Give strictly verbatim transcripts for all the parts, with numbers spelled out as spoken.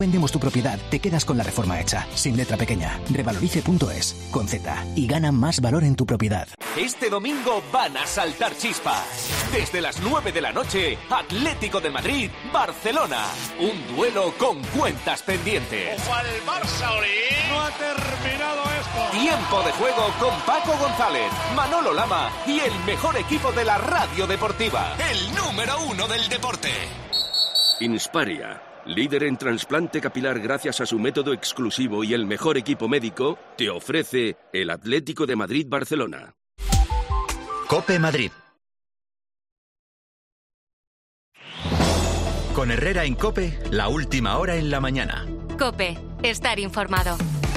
Vendemos tu propiedad, te quedas con la reforma hecha, sin letra pequeña. Revalorice punto es, con Z, y gana más valor en tu propiedad. Este domingo van a saltar chispas. Desde las nueve de la noche, Atlético de Madrid, Barcelona. Un duelo con cuentas pendientes. ¡Ojo al Barça, Ori! ¡No ha terminado esto! Tiempo de juego con Paco González, Manolo Lama y el mejor equipo de la radio deportiva. El número uno del deporte. Insparia, líder en trasplante capilar gracias a su método exclusivo y el mejor equipo médico, te ofrece el Atlético de Madrid-Barcelona. COPE Madrid. Con Herrera en COPE, la última hora en la mañana. COPE, estar informado.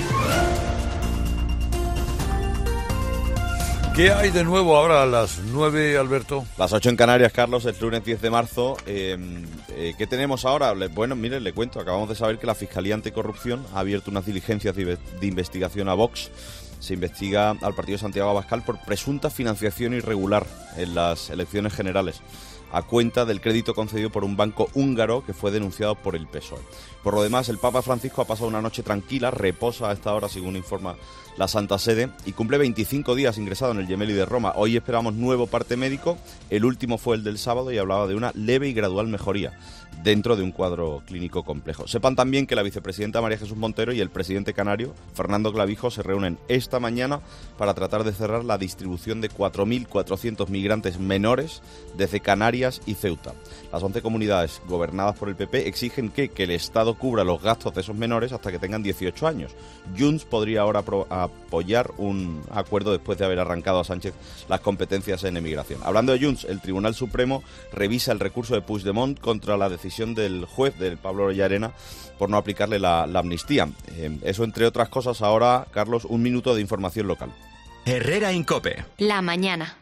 ¿Qué hay de nuevo ahora a las nueve, Alberto? Las ocho en Canarias, Carlos, el lunes diez de marzo. Eh, eh, ¿Qué tenemos ahora? Bueno, miren, le cuento. Acabamos de saber que la Fiscalía Anticorrupción ha abierto unas diligencias de, de investigación a Vox. Se investiga al partido Santiago Abascal por presunta financiación irregular en las elecciones generales, a cuenta del crédito concedido por un banco húngaro que fue denunciado por el P S O E. Por lo demás, el Papa Francisco ha pasado una noche tranquila, reposa a esta hora, según informa la Santa Sede, y cumple veinticinco días ingresado en el Gemelli de Roma. Hoy esperamos nuevo parte médico, el último fue el del sábado y hablaba de una leve y gradual mejoría dentro de un cuadro clínico complejo. Sepan también que la vicepresidenta María Jesús Montero y el presidente canario, Fernando Clavijo, se reúnen esta mañana para tratar de cerrar la distribución de cuatro mil cuatrocientos migrantes menores desde Canarias y Ceuta. Las once comunidades gobernadas por el P P exigen que, que el Estado cubra los gastos de esos menores hasta que tengan dieciocho años. Junts podría ahora pro- apoyar un acuerdo después de haber arrancado a Sánchez las competencias en emigración. Hablando de Junts, el Tribunal Supremo revisa el recurso de Puigdemont contra la decisión del juez, del Pablo Llarena, por no aplicarle la, la amnistía. Eh, eso, entre otras cosas. Ahora, Carlos, un minuto de información local. Herrera en COPE. La mañana.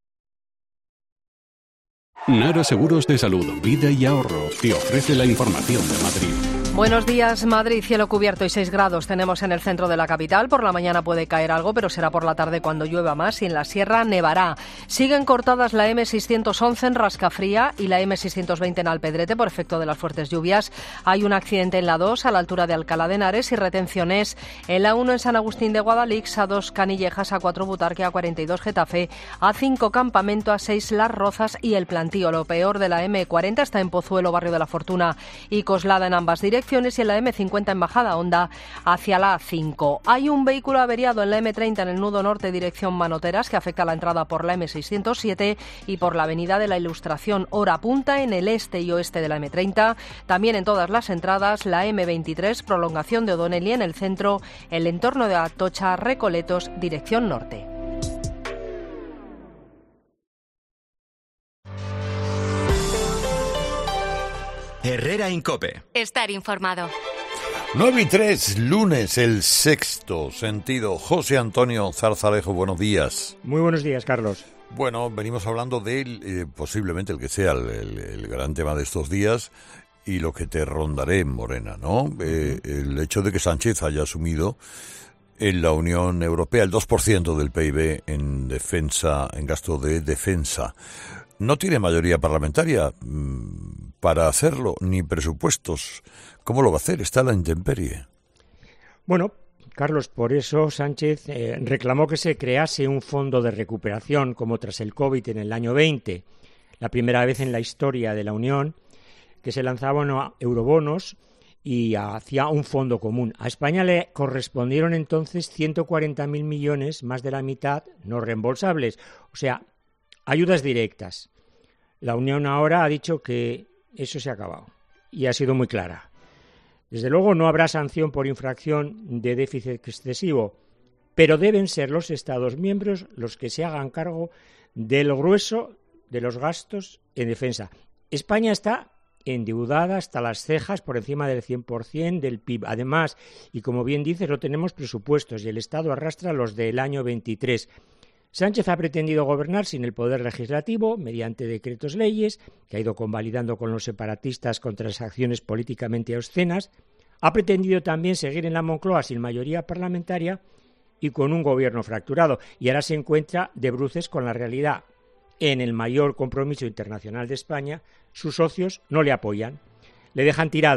Nara Seguros de Salud, Vida y Ahorro te ofrece la información de Madrid. Buenos días, Madrid, cielo cubierto y seis grados tenemos en el centro de la capital. Por la mañana puede caer algo, pero será por la tarde cuando llueva más y en la sierra nevará. Siguen cortadas la eme seiscientos once en Rascafría y la eme seiscientos veinte en Alpedrete por efecto de las fuertes lluvias. Hay un accidente en la dos a la altura de Alcalá de Henares y retenciones en la uno en San Agustín de Guadalix, a dos Canillejas, a cuatro Butarque, a cuarenta y dos Getafe, a cinco Campamento, a seis Las Rozas y el Plantío. Lo peor de la eme cuarenta está en Pozuelo, Barrio de la Fortuna y Coslada en ambas direcciones, y en la eme cincuenta en Bajada Honda hacia la a cinco. Hay un vehículo averiado en la eme treinta en el nudo norte dirección Manoteras que afecta la entrada por la eme seiscientos siete y por la avenida de la Ilustración hora punta en el este y oeste de la eme treinta. También en todas las entradas la eme veintitrés prolongación de O'Donnell y en el centro el entorno de Atocha Recoletos dirección norte. Herrera en COPE. Estar informado. nueve y tres, lunes, el sexto sentido. José Antonio Zarzalejo, buenos días. Muy buenos días, Carlos. Bueno, venimos hablando de él, eh, posiblemente el que sea el, el, el gran tema de estos días y lo que te rondaré en Morena, ¿no? Eh, el hecho de que Sánchez haya asumido en la Unión Europea el dos por ciento del P I B en defensa, en gasto de defensa. No tiene mayoría parlamentaria mmm, para hacerlo, ni presupuestos. ¿Cómo lo va a hacer? Está a la intemperie. Bueno, Carlos, por eso Sánchez eh, reclamó que se crease un fondo de recuperación, como tras el COVID en el año veinte, la primera vez en la historia de la Unión, que se lanzaban eurobonos y hacía un fondo común. A España le correspondieron entonces ciento cuarenta mil millones, más de la mitad no reembolsables, o sea, ayudas directas. La Unión ahora ha dicho que eso se ha acabado y ha sido muy clara. Desde luego no habrá sanción por infracción de déficit excesivo, pero deben ser los Estados miembros los que se hagan cargo del grueso de los gastos en defensa. España está endeudada hasta las cejas por encima del cien por ciento del P I B. Además, y como bien dices, no tenemos presupuestos y el Estado arrastra los del año veintitrés. Sánchez ha pretendido gobernar sin el poder legislativo, mediante decretos leyes, que ha ido convalidando con los separatistas con transacciones políticamente obscenas. Ha pretendido también seguir en la Moncloa sin mayoría parlamentaria y con un gobierno fracturado. Y ahora se encuentra de bruces con la realidad. En el mayor compromiso internacional de España, sus socios no le apoyan. Le dejan tirado.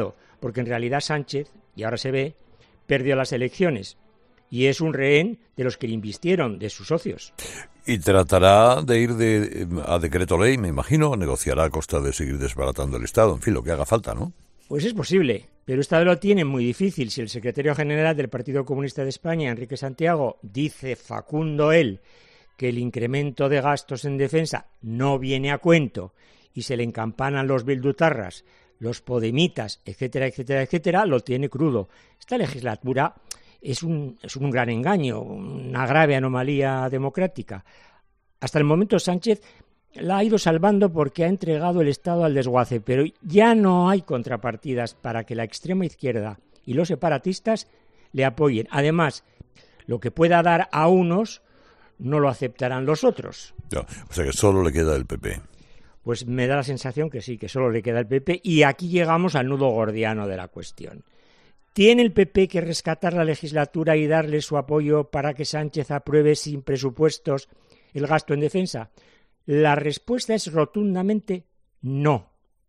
porque en realidad Sánchez, y ahora se ve, perdió las elecciones y es un rehén de los que le invistieron, de sus socios. Y tratará de ir de, a decreto ley, me imagino, negociará a costa de seguir desbaratando el Estado, en fin, lo que haga falta, ¿no? Pues es posible, pero esta lo tiene muy difícil. Si el secretario general del Partido Comunista de España, Enrique Santiago, dice facundo él que el incremento de gastos en defensa no viene a cuento y se le encampanan los bildutarras, los podemitas, etcétera, etcétera, etcétera, lo tiene crudo. Esta legislatura es un, es un gran engaño, una grave anomalía democrática. Hasta el momento Sánchez la ha ido salvando porque ha entregado el Estado al desguace, pero ya no hay contrapartidas para que la extrema izquierda y los separatistas le apoyen. Además, lo que pueda dar a unos no lo aceptarán los otros. Ya, o sea que solo le queda el P P. Pues me da la sensación que sí, que solo le queda el P P, y aquí llegamos al nudo gordiano de la cuestión. ¿Tiene el P P que rescatar la legislatura y darle su apoyo para que Sánchez apruebe sin presupuestos el gasto en defensa? La respuesta es rotundamente no.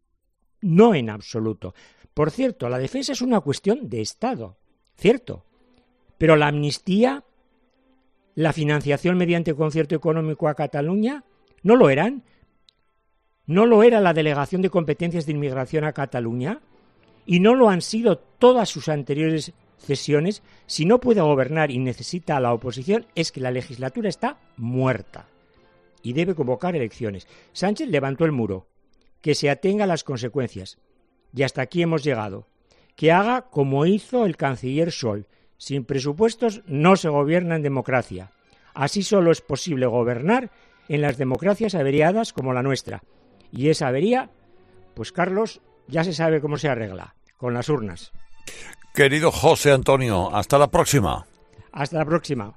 No en absoluto. Por cierto, la defensa es una cuestión de Estado, cierto, pero la amnistía, la financiación mediante concierto económico a Cataluña, no lo eran. ¿No lo era la delegación de competencias de inmigración a Cataluña? ¿Y no lo han sido todas sus anteriores cesiones? Si no puede gobernar y necesita a la oposición, es que la legislatura está muerta y debe convocar elecciones. Sánchez levantó el muro, que se atenga a las consecuencias. Y hasta aquí hemos llegado. Que haga como hizo el canciller Scholz. Sin presupuestos no se gobierna en democracia. Así solo es posible gobernar en las democracias averiadas como la nuestra. Y esa avería, pues Carlos, ya se sabe cómo se arregla, con las urnas. Querido José Antonio, hasta la próxima. Hasta la próxima.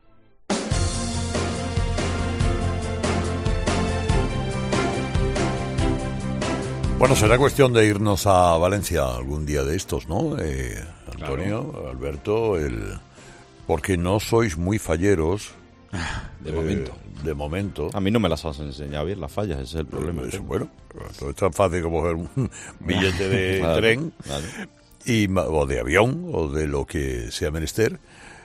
Bueno, será cuestión de irnos a Valencia algún día de estos, ¿no? Eh, Antonio, claro. Alberto, el... porque no sois muy falleros. De momento. Eh, de momento. A mí no me las has enseñado bien las fallas, ese es el problema. Pues, bueno, todo es tan fácil como coger un billete de vale, tren vale. Y, o de avión o de lo que sea menester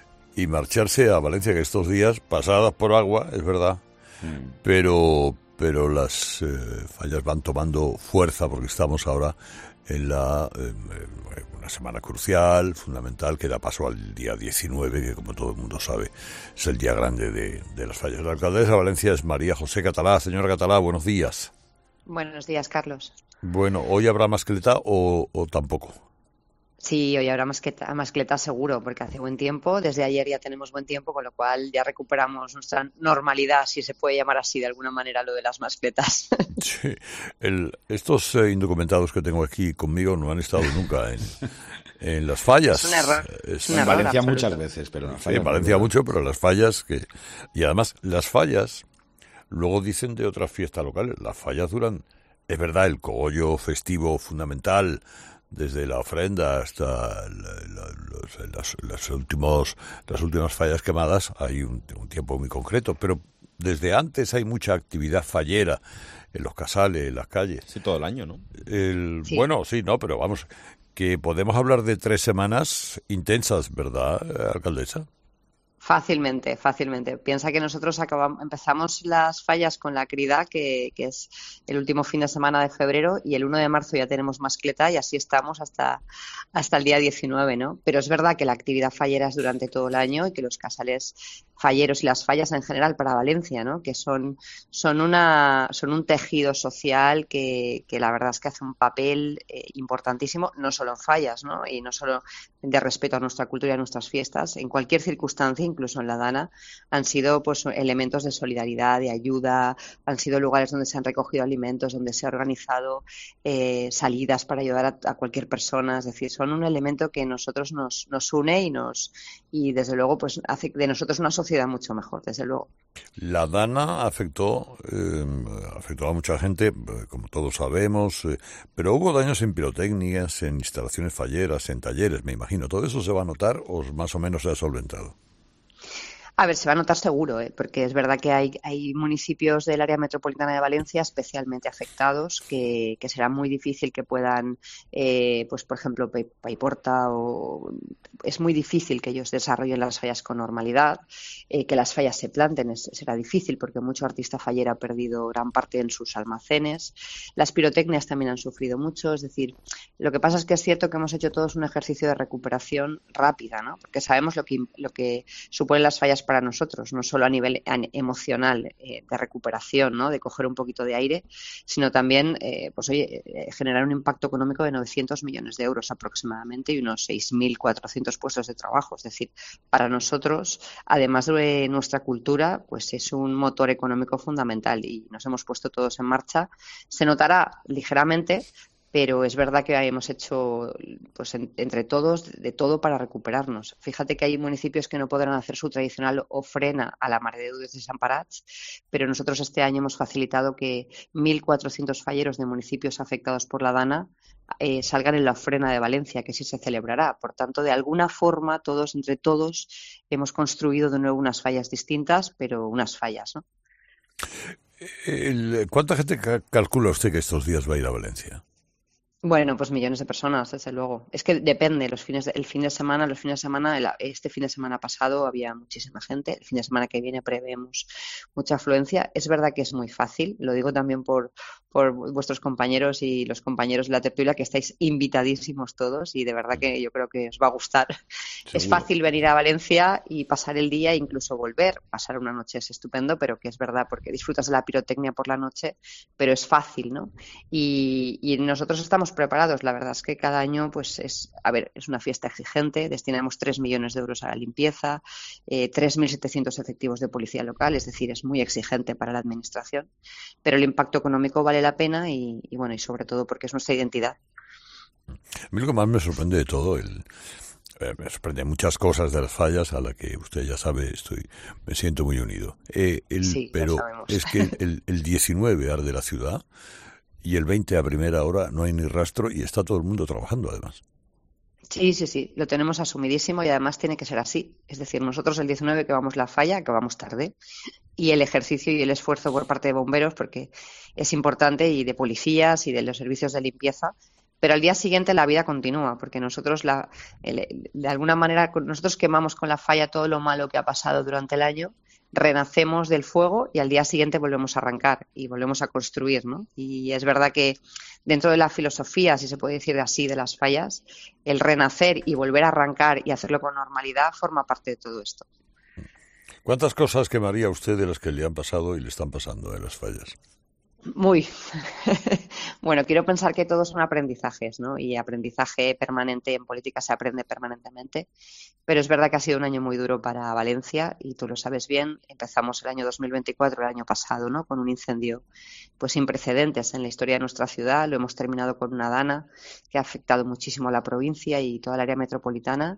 y marcharse a Valencia, que estos días, pasadas por agua, es verdad, mm. pero... pero las eh, fallas van tomando fuerza porque estamos ahora en la eh, una semana crucial, fundamental, que da paso al día diecinueve, que como todo el mundo sabe es el día grande de, de las fallas. La alcaldesa de Valencia es María José Catalá. Señora Catalá, buenos días. Buenos días, Carlos. Bueno, ¿hoy habrá mascleta o, o tampoco? Sí, hoy habrá mascleta, mascleta seguro, porque hace buen tiempo. Desde ayer ya tenemos buen tiempo, con lo cual ya recuperamos nuestra normalidad, si se puede llamar así de alguna manera lo de las mascletas. Sí, el, estos eh, indocumentados que tengo aquí conmigo no han estado nunca en, en las fallas. Es un error. Es, en Valencia muchas veces, pero en las fallas. En Valencia no. mucho, pero las fallas que... Y además, las fallas, luego dicen de otras fiestas locales, las fallas duran, es verdad, el cogollo festivo fundamental, desde la ofrenda hasta la, la, los, las, las, últimos, las últimas fallas quemadas, hay un, un tiempo muy concreto, pero desde antes hay mucha actividad fallera en los casales, en las calles. Sí, todo el año, ¿no? El, sí. Bueno, sí, no, pero vamos, que podemos hablar de tres semanas intensas, ¿verdad, alcaldesa? Fácilmente, fácilmente. Piensa que nosotros acabamos, empezamos las fallas con la Crida, que, que es el último fin de semana de febrero, y el uno de marzo ya tenemos mascleta y así estamos hasta, hasta el día diecinueve, ¿no? Pero es verdad que la actividad fallera es durante todo el año y que los casales falleros y las fallas en general para Valencia, ¿no? Que son, son, una, son un tejido social que, que la verdad es que hace un papel eh, importantísimo, no solo en fallas, ¿no? Y no solo de respeto a nuestra cultura y a nuestras fiestas, en cualquier circunstancia, incluso en la Dana, han sido pues elementos de solidaridad, de ayuda, han sido lugares donde se han recogido alimentos, donde se ha organizado eh, salidas para ayudar a, a cualquier persona, es decir, son un elemento que nosotros nos, nos une y nos y desde luego pues hace de nosotros una sociedad mucho mejor, desde luego. La Dana afectó, eh, afectó a mucha gente, como todos sabemos, eh, pero hubo daños en pirotecnias, en instalaciones falleras, en talleres, me imagino. ¿Todo eso se va a notar o más o menos se ha solventado? A ver, se va a notar seguro, ¿eh? Porque es verdad que hay, hay municipios del área metropolitana de Valencia especialmente afectados que, que será muy difícil que puedan, eh, pues por ejemplo, Paiporta, o es muy difícil que ellos desarrollen las fallas con normalidad, eh, que las fallas se planten, es, será difícil porque mucho artista fallero ha perdido gran parte en sus almacenes. Las pirotecnias también han sufrido mucho, es decir, lo que pasa es que es cierto que hemos hecho todos un ejercicio de recuperación rápida, ¿no? Porque sabemos lo que, lo que suponen las fallas para nosotros, no solo a nivel emocional, eh, de recuperación, ¿no? De coger un poquito de aire, sino también, eh, pues oye, eh, generar un impacto económico de novecientos millones de euros aproximadamente y unos seis mil cuatrocientos puestos de trabajo. Es decir, para nosotros, además de nuestra cultura, pues es un motor económico fundamental y nos hemos puesto todos en marcha. Se notará ligeramente, pero es verdad que hemos hecho, pues en, entre todos, de todo para recuperarnos. Fíjate que hay municipios que no podrán hacer su tradicional ofrena a la Mare de Déu de Sant Parats, pero nosotros este año hemos facilitado que mil cuatrocientos falleros de municipios afectados por la Dana eh, salgan en la ofrena de Valencia, que sí se celebrará. Por tanto, de alguna forma, todos, entre todos, hemos construido de nuevo unas fallas distintas, pero unas fallas, ¿no? El, ¿Cuánta gente ca- calcula usted que estos días va a ir a Valencia? Bueno, pues millones de personas, desde luego. Es que depende, los fines de, el fin de semana, los fines de semana, el, este fin de semana pasado había muchísima gente, el fin de semana que viene prevemos mucha afluencia. Es verdad que es muy fácil, lo digo también por, por vuestros compañeros y los compañeros de la tertulia, que estáis invitadísimos todos y de verdad que yo creo que os va a gustar. Seguro. Es fácil venir a Valencia y pasar el día e incluso volver. Pasar una noche es estupendo, pero que es verdad porque disfrutas de la pirotecnia por la noche, pero es fácil, ¿no? Y, y nosotros estamos preparados. La verdad es que cada año, pues es, a ver, es una fiesta exigente. Destinamos tres millones de euros a la limpieza, eh, tres mil setecientos efectivos de policía local, es decir, es muy exigente para la administración. Pero el impacto económico vale la pena y, y bueno, y sobre todo porque es nuestra identidad. A mí lo que más me sorprende de todo, el, eh, me sorprende muchas cosas de las fallas a las que usted ya sabe, estoy, me siento muy unido. Eh, el, sí, pero sabemos. Es que el, el diecinueve arde la ciudad. Y el veinte a primera hora no hay ni rastro y está todo el mundo trabajando además. Sí, sí, sí, lo tenemos asumidísimo y además tiene que ser así. Es decir, nosotros el diecinueve que vamos la falla, que vamos tarde, y el ejercicio y el esfuerzo por parte de bomberos, porque es importante, y de policías y de los servicios de limpieza, pero al día siguiente la vida continúa, porque nosotros, la, el, de alguna manera, nosotros quemamos con la falla todo lo malo que ha pasado durante el año, renacemos del fuego y al día siguiente volvemos a arrancar y volvemos a construir, ¿no? Y es verdad que dentro de la filosofía, si se puede decir así, de las fallas, el renacer y volver a arrancar y hacerlo con normalidad forma parte de todo esto. ¿Cuántas cosas quemaría usted de las que le han pasado y le están pasando en las fallas? Muy. Bueno, quiero pensar que todos son aprendizajes, ¿no? Y aprendizaje permanente en política se aprende permanentemente. Pero es verdad que ha sido un año muy duro para Valencia y tú lo sabes bien. Empezamos el año dos mil veinticuatro, el año pasado, ¿no? Con un incendio pues sin precedentes en la historia de nuestra ciudad. Lo hemos terminado con una dana que ha afectado muchísimo a la provincia y toda el área metropolitana.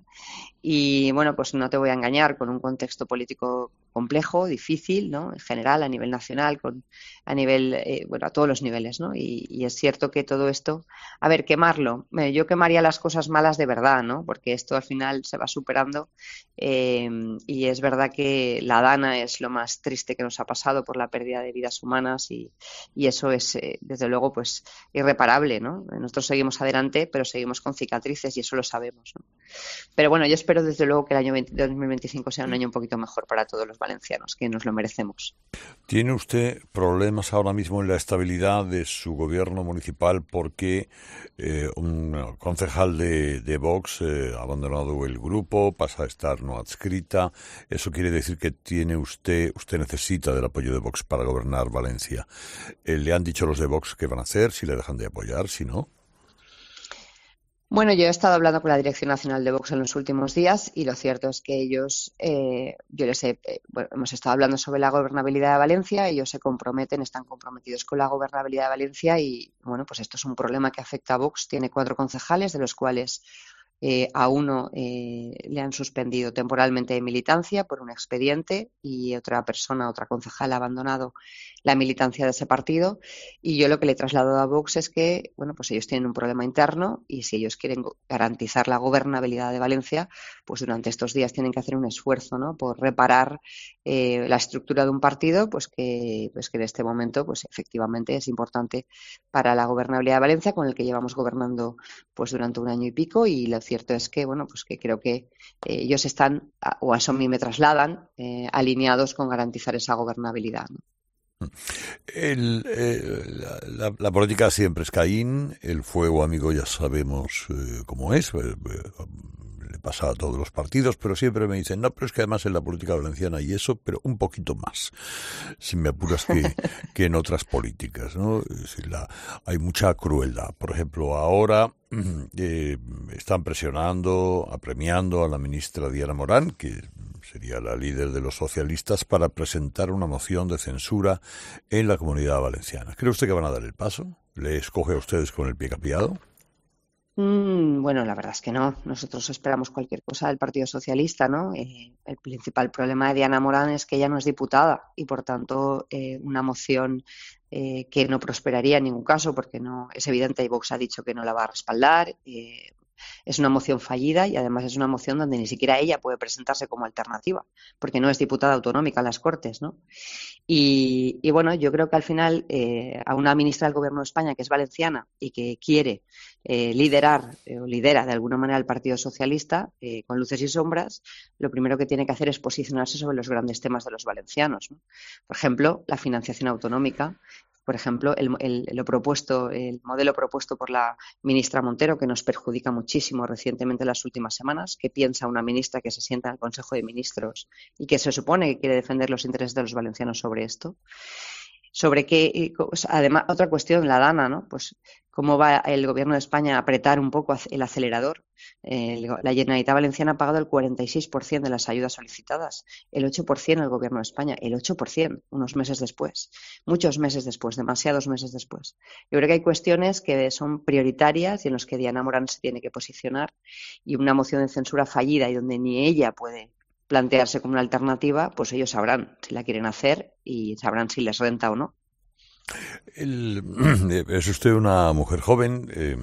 Y bueno, pues no te voy a engañar, con un contexto político complejo, difícil, ¿no? En general, a nivel nacional, con, a nivel, eh, bueno, a todos los niveles, ¿no? Y, y es cierto que todo esto, a ver, quemarlo, eh, yo quemaría las cosas malas de verdad, ¿no? Porque esto al final se va superando eh, y es verdad que la dana es lo más triste que nos ha pasado por la pérdida de vidas humanas y, y eso es, eh, desde luego, pues irreparable, ¿no? Nosotros seguimos adelante, pero seguimos con cicatrices y eso lo sabemos, ¿no? Pero bueno, yo espero desde luego que el año dos mil veinticinco sea un año un poquito mejor para todos los valencianos, que nos lo merecemos. ¿Tiene usted problemas ahora mismo en la estabilidad de su gobierno municipal porque eh, un concejal de, de Vox eh, ha abandonado el grupo, pasa a estar no adscrita? Eso quiere decir que tiene usted, usted necesita del apoyo de Vox para gobernar Valencia. Eh, ¿Le han dicho los de Vox qué van a hacer, si le dejan de apoyar, si no? Bueno, yo he estado hablando con la Dirección Nacional de Vox en los últimos días y lo cierto es que ellos, eh, yo les he, eh, bueno, hemos estado hablando sobre la gobernabilidad de Valencia, ellos se comprometen, están comprometidos con la gobernabilidad de Valencia y, bueno, pues esto es un problema que afecta a Vox. Tiene cuatro concejales, de los cuales eh, a uno eh, le han suspendido temporalmente de militancia por un expediente y otra persona, otra concejal ha abandonado la militancia de ese partido y yo lo que le he trasladado a Vox es que, bueno, pues ellos tienen un problema interno y si ellos quieren garantizar la gobernabilidad de Valencia, pues durante estos días tienen que hacer un esfuerzo, ¿no?, por reparar eh, la estructura de un partido, pues que, pues que en este momento, pues efectivamente es importante para la gobernabilidad de Valencia, con el que llevamos gobernando pues durante un año y pico, y lo cierto es que, bueno, pues que creo que eh, ellos están, o a eso a mí me trasladan, eh, alineados con garantizar esa gobernabilidad, ¿no? El, eh, la, la, la política siempre es Caín, el fuego, amigo, ya sabemos eh, cómo es, eh, eh, le pasa a todos los partidos, pero siempre me dicen, no, pero es que además en la política valenciana y eso, pero un poquito más, si me apuras, que, que en otras políticas, ¿no? Es decir, la, hay mucha crueldad. Por ejemplo, ahora eh, están presionando, apremiando a la ministra Diana Morán, que sería la líder de los socialistas, para presentar una moción de censura en la Comunidad Valenciana. ¿Cree usted que van a dar el paso? ¿Le escoge a ustedes con el pie capeado? Mm, bueno, la verdad es que no. Nosotros esperamos cualquier cosa del Partido Socialista, ¿no? Eh, el principal problema de Diana Morán es que ella no es diputada y, por tanto, eh, una moción eh, que no prosperaría en ningún caso, porque no es evidente, y Vox ha dicho que no la va a respaldar. Eh, Es una moción fallida y además es una moción donde ni siquiera ella puede presentarse como alternativa, porque no es diputada autonómica en las Cortes, ¿no? Y, y bueno, yo creo que al final eh, a una ministra del Gobierno de España que es valenciana y que quiere eh, liderar eh, o lidera de alguna manera el Partido Socialista, eh, con luces y sombras, lo primero que tiene que hacer es posicionarse sobre los grandes temas de los valencianos, ¿no? Por ejemplo, la financiación autonómica. Por ejemplo, el, el, lo propuesto, el modelo propuesto por la ministra Montero, que nos perjudica muchísimo recientemente en las últimas semanas. ¿Qué piensa una ministra que se sienta en el Consejo de Ministros y que se supone que quiere defender los intereses de los valencianos sobre esto? Sobre qué, además, otra cuestión, la DANA, ¿no? Pues cómo va el Gobierno de España a apretar un poco el acelerador. Eh, la Generalitat Valenciana ha pagado el cuarenta y seis por ciento de las ayudas solicitadas, el ocho por ciento el Gobierno de España, el ocho por ciento unos meses después, muchos meses después, demasiados meses después. Yo creo que hay cuestiones que son prioritarias y en las que Diana Morán se tiene que posicionar, y una moción de censura fallida y donde ni ella puede plantearse como una alternativa, pues ellos sabrán si la quieren hacer y sabrán si les renta o no. El, es usted una mujer joven eh,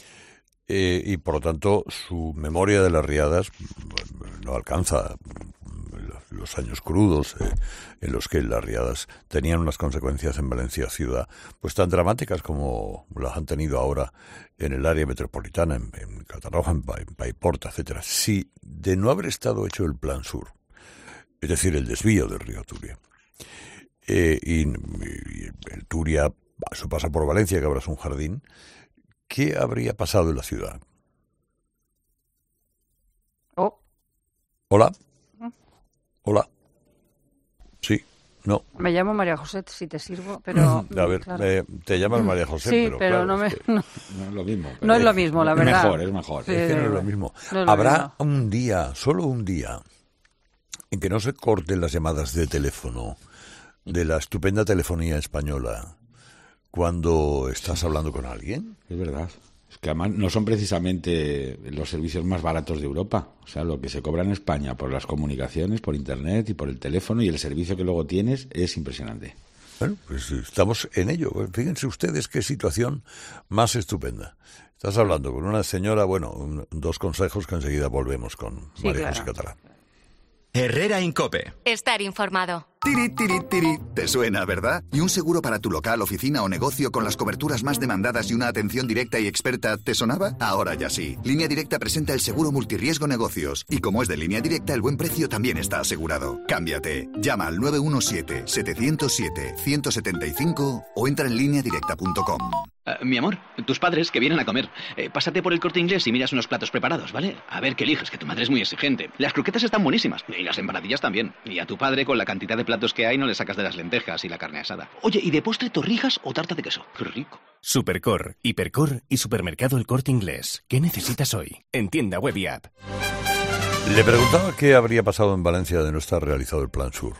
eh, y por lo tanto su memoria de las riadas no alcanza los años crudos eh, en los que las riadas tenían unas consecuencias en Valencia ciudad pues tan dramáticas como las han tenido ahora en el área metropolitana, en, en Catarroja, en, en Paiporta, etcétera. Si de no haber estado hecho el Plan Sur, es decir, el desvío del río Turia, eh, y, y el Turia, eso pasa por Valencia, que ahora es un jardín, ¿qué habría pasado en la ciudad? Oh. Hola. Hola. Sí, no. Me llamo María José, si te sirvo, pero... A ver, claro. eh, te llamas María José, sí, pero, pero claro, no, me, es que... no. no es lo mismo. No es lo mismo, la verdad. Es mejor, es mejor. Sí, es que no es lo mismo. No es lo Habrá mismo. un día, solo un día, en que no se corten las llamadas de teléfono de la estupenda telefonía española cuando estás hablando con alguien. Es verdad. Es que además no son precisamente los servicios más baratos de Europa. O sea, lo que se cobra en España por las comunicaciones, por Internet y por el teléfono y el servicio que luego tienes es impresionante. Bueno, pues estamos en ello. Fíjense ustedes qué situación más estupenda. Estás hablando con una señora, bueno, un, dos consejos que enseguida volvemos con Sí, María claro. José Catalán. Herrera Incope. Estar informado. Tiri, tiri, tiri. ¿Te suena, verdad? ¿Y un seguro para tu local, oficina o negocio con las coberturas más demandadas y una atención directa y experta te sonaba? Ahora ya sí. Línea Directa presenta el seguro multirriesgo negocios. Y como es de Línea Directa, el buen precio también está asegurado. Cámbiate. Llama al nueve uno siete, siete cero siete, uno siete cinco o entra en línea directa punto com. Uh, mi amor, tus padres que vienen a comer. Eh, pásate por el Corte Inglés y miras unos platos preparados, ¿vale? A ver qué eliges, que tu madre es muy exigente. Las croquetas están buenísimas. Y las empanadillas también. Y a tu padre, con la cantidad de platos que hay, no le sacas de las lentejas y la carne asada. Oye, ¿y de postre torrijas o tarta de queso? ¡Qué rico! Supercor, Hipercor y Supermercado El Corte Inglés. ¿Qué necesitas hoy? En tienda web y app. Le preguntaba qué habría pasado en Valencia de no estar realizado el Plan Sur.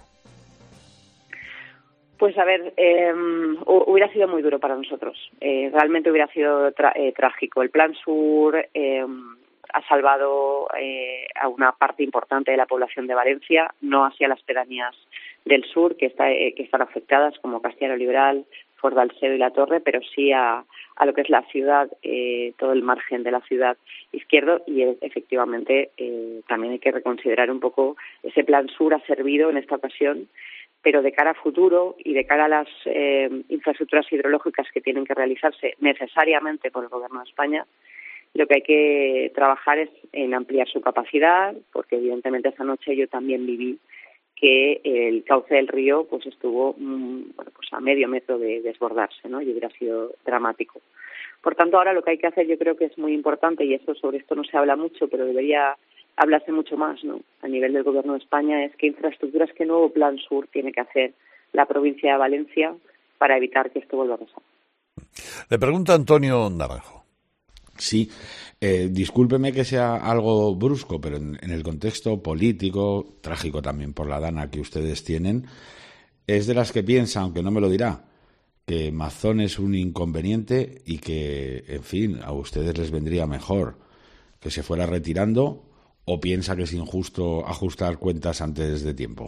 Pues a ver, eh, hubiera sido muy duro para nosotros. Eh, realmente hubiera sido tra- eh, trágico. El Plan Sur eh, ha salvado eh, a una parte importante de la población de Valencia, no hacia las pedanías del sur que, está, eh, que están afectadas, como Castilla-La Liberal, Fordalseo y La Torre, pero sí a, a lo que es la ciudad, eh, todo el margen de la ciudad izquierdo, y eh, efectivamente eh, también hay que reconsiderar un poco ese plan sur. Ha servido en esta ocasión, pero de cara a futuro y de cara a las eh, infraestructuras hidrológicas que tienen que realizarse necesariamente por el Gobierno de España, lo que hay que trabajar es en ampliar su capacidad, porque evidentemente esa noche yo también viví que el cauce del río pues estuvo mmm, bueno, pues a medio metro de desbordarse, ¿no? Y hubiera sido dramático. Por tanto, ahora lo que hay que hacer, yo creo que es muy importante, y eso sobre esto no se habla mucho, pero debería hablarse mucho más, ¿no?, a nivel del Gobierno de España, es qué infraestructuras, qué nuevo plan sur tiene que hacer la provincia de Valencia para evitar que esto vuelva a pasar. Le pregunta Antonio Naranjo. Sí, eh, discúlpeme que sea algo brusco, pero en, en el contexto político, trágico también por la dana que ustedes tienen, es de las que piensa, aunque no me lo dirá, que Mazón es un inconveniente y que, en fin, a ustedes les vendría mejor que se fuera retirando, o piensa que es injusto ajustar cuentas antes de tiempo.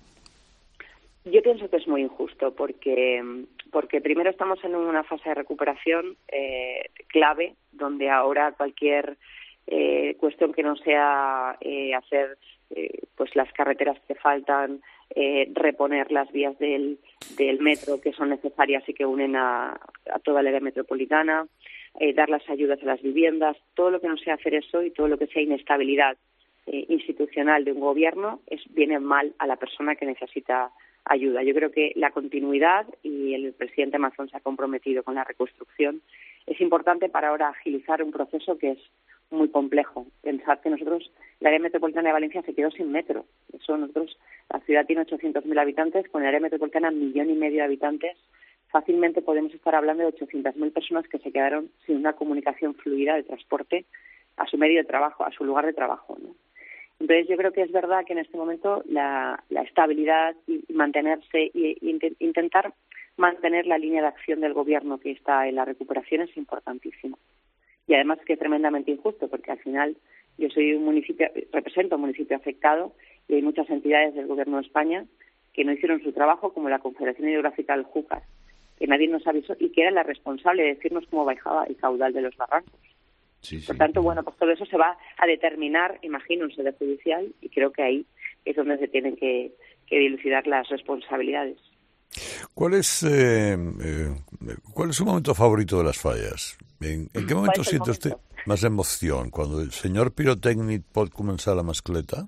Yo pienso que es muy injusto porque porque primero estamos en una fase de recuperación eh, clave, donde ahora cualquier eh, cuestión que no sea eh, hacer eh, pues las carreteras que faltan, eh, reponer las vías del, del metro que son necesarias y que unen a, a toda la área metropolitana, eh, dar las ayudas a las viviendas, todo lo que no sea hacer eso y todo lo que sea inestabilidad eh, institucional de un gobierno es viene mal a la persona que necesita ayuda. Yo creo que la continuidad, y el presidente Mazón se ha comprometido con la reconstrucción, es importante para ahora agilizar un proceso que es muy complejo. Pensad que nosotros, la área metropolitana de Valencia se quedó sin metro. Eso nosotros, la ciudad tiene ochocientos mil habitantes, con el área metropolitana millón y medio de habitantes, fácilmente podemos estar hablando de ochocientas mil personas que se quedaron sin una comunicación fluida de transporte a su medio de trabajo, a su lugar de trabajo, ¿no? Entonces yo creo que es verdad que en este momento la, la estabilidad y mantenerse y, y intentar mantener la línea de acción del gobierno que está en la recuperación es importantísimo. Y además que es tremendamente injusto, porque al final yo soy un municipio, represento un municipio afectado, y hay muchas entidades del gobierno de España que no hicieron su trabajo, como la Confederación Hidrográfica del Júcar, que nadie nos avisó y que era la responsable de decirnos cómo bajaba el caudal de los barrancos. Sí, sí. Por tanto, bueno, pues todo eso se va a determinar, imagino, en sede judicial, y creo que ahí es donde se tienen que, que dilucidar las responsabilidades. ¿Cuál es eh, eh, cuál es su momento favorito de las fallas? ¿En, en qué momento siente usted más emoción? ¿Cuando el señor pirotècnic pot començar la mascleta?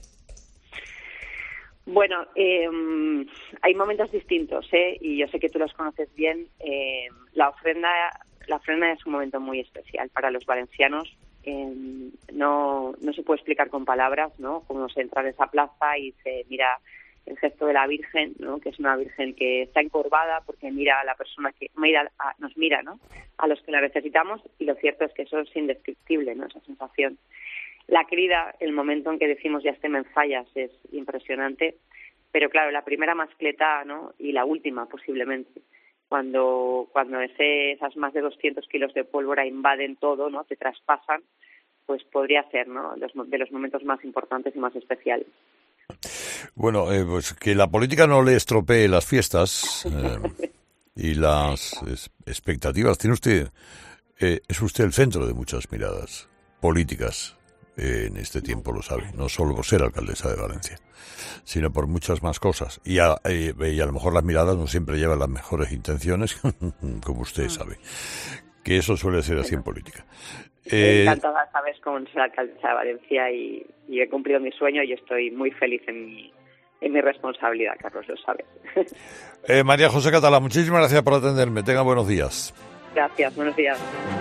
Bueno, eh, hay momentos distintos, ¿eh? Y yo sé que tú los conoces bien. Eh, la ofrenda la ofrenda es un momento muy especial para los valencianos. Eh, no no se puede explicar con palabras, ¿no? Como se entra en esa plaza y se mira el gesto de la Virgen, ¿no?, que es una Virgen que está encorvada porque mira a la persona que mira a, nos mira, ¿no?, a los que la necesitamos, y lo cierto es que eso es indescriptible, ¿no?, esa sensación. La crida, el momento en que decimos ya estem en fallas, es impresionante, pero claro, la primera mascleta, ¿no?, y la última posiblemente, cuando cuando ese, esas más de doscientos kilos de pólvora invaden todo, ¿no?, te traspasan, pues podría ser, ¿no?, los, de los momentos más importantes y más especiales. Bueno, eh, pues que la política no le estropee las fiestas eh, y las es, expectativas. Tiene usted, eh, es usted el centro de muchas miradas políticas eh, en este tiempo, lo sabe. No solo por ser alcaldesa de Valencia, sino por muchas más cosas. Y a, eh, y a lo mejor las miradas no siempre llevan las mejores intenciones, como usted sabe. Que eso suele ser así en política. Eh, encantada, sabes, con ser alcaldesa de Valencia, y, y he cumplido mi sueño y estoy muy feliz en mi, en mi responsabilidad, Carlos, lo sabes. eh, María José Catalá, muchísimas gracias por atenderme. Tenga buenos días. Gracias, buenos días.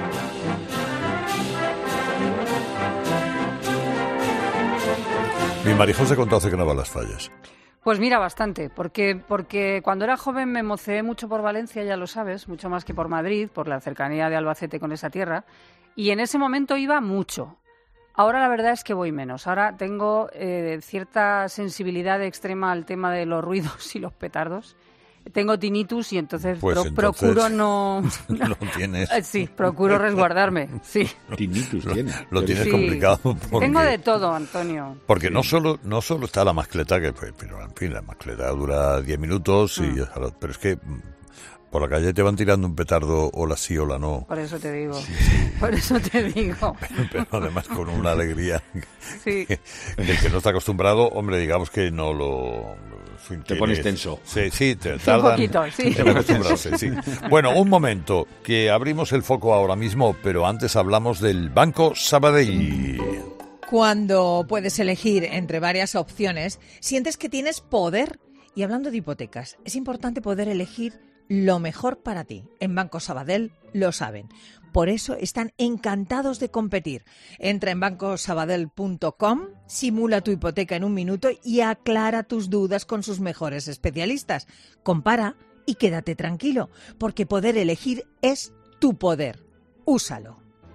Mi María José contó hace que no va a las fallas. Pues mira, bastante, porque porque cuando era joven me moceé mucho por Valencia, ya lo sabes, mucho más que por Madrid, por la cercanía de Albacete con esa tierra, y en ese momento iba mucho. Ahora la verdad es que voy menos. Ahora tengo eh, cierta sensibilidad extrema al tema de los ruidos y los petardos. Tengo tinnitus y entonces, pues pro, entonces procuro no... no tienes. Sí, procuro resguardarme, sí. Tinnitus tiene. Lo tienes sí. complicado. Porque, tengo de todo, Antonio. Porque sí. no solo no solo está la mascleta, que pues, pero en fin, la mascleta dura diez minutos, y, mm. pero es que Por la calle te van tirando un petardo, o la sí o la no. Por eso te digo. Por eso te digo. Pero, pero además con una alegría. Sí. Que, el que no está acostumbrado, hombre, digamos que no lo... Te pones tenso. Sí, sí, te tardan. Un poquito, sí. En acostumbrarse, sí. Bueno, un momento, que abrimos el foco ahora mismo, pero antes hablamos del Banco Sabadell. Cuando puedes elegir entre varias opciones, sientes que tienes poder. Y hablando de hipotecas, es importante poder elegir lo mejor para ti. En Banco Sabadell lo saben. Por eso están encantados de competir. Entra en banco sabadell punto com, simula tu hipoteca en un minuto y aclara tus dudas con sus mejores especialistas. Compara y quédate tranquilo, porque poder elegir es tu poder. Úsalo.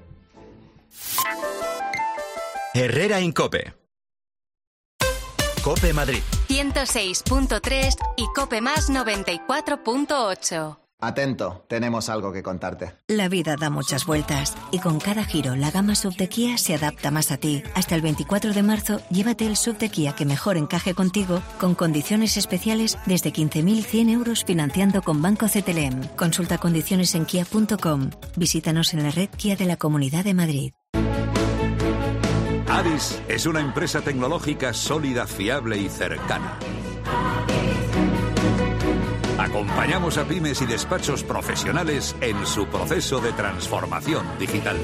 Herrera Incope. Cope Madrid. ciento seis punto tres y Cope Más noventa y cuatro punto ocho. Atento, tenemos algo que contarte. La vida da muchas vueltas y con cada giro la gama S U V de Kia se adapta más a ti. Hasta el veinticuatro de marzo, llévate el S U V de Kia que mejor encaje contigo con condiciones especiales desde quince mil cien euros financiando con Banco C T L M. Consulta condiciones en kia punto com. Visítanos en la red Kia de la Comunidad de Madrid. Adis es una empresa tecnológica sólida, fiable y cercana. Acompañamos a pymes y despachos profesionales en su proceso de transformación digital.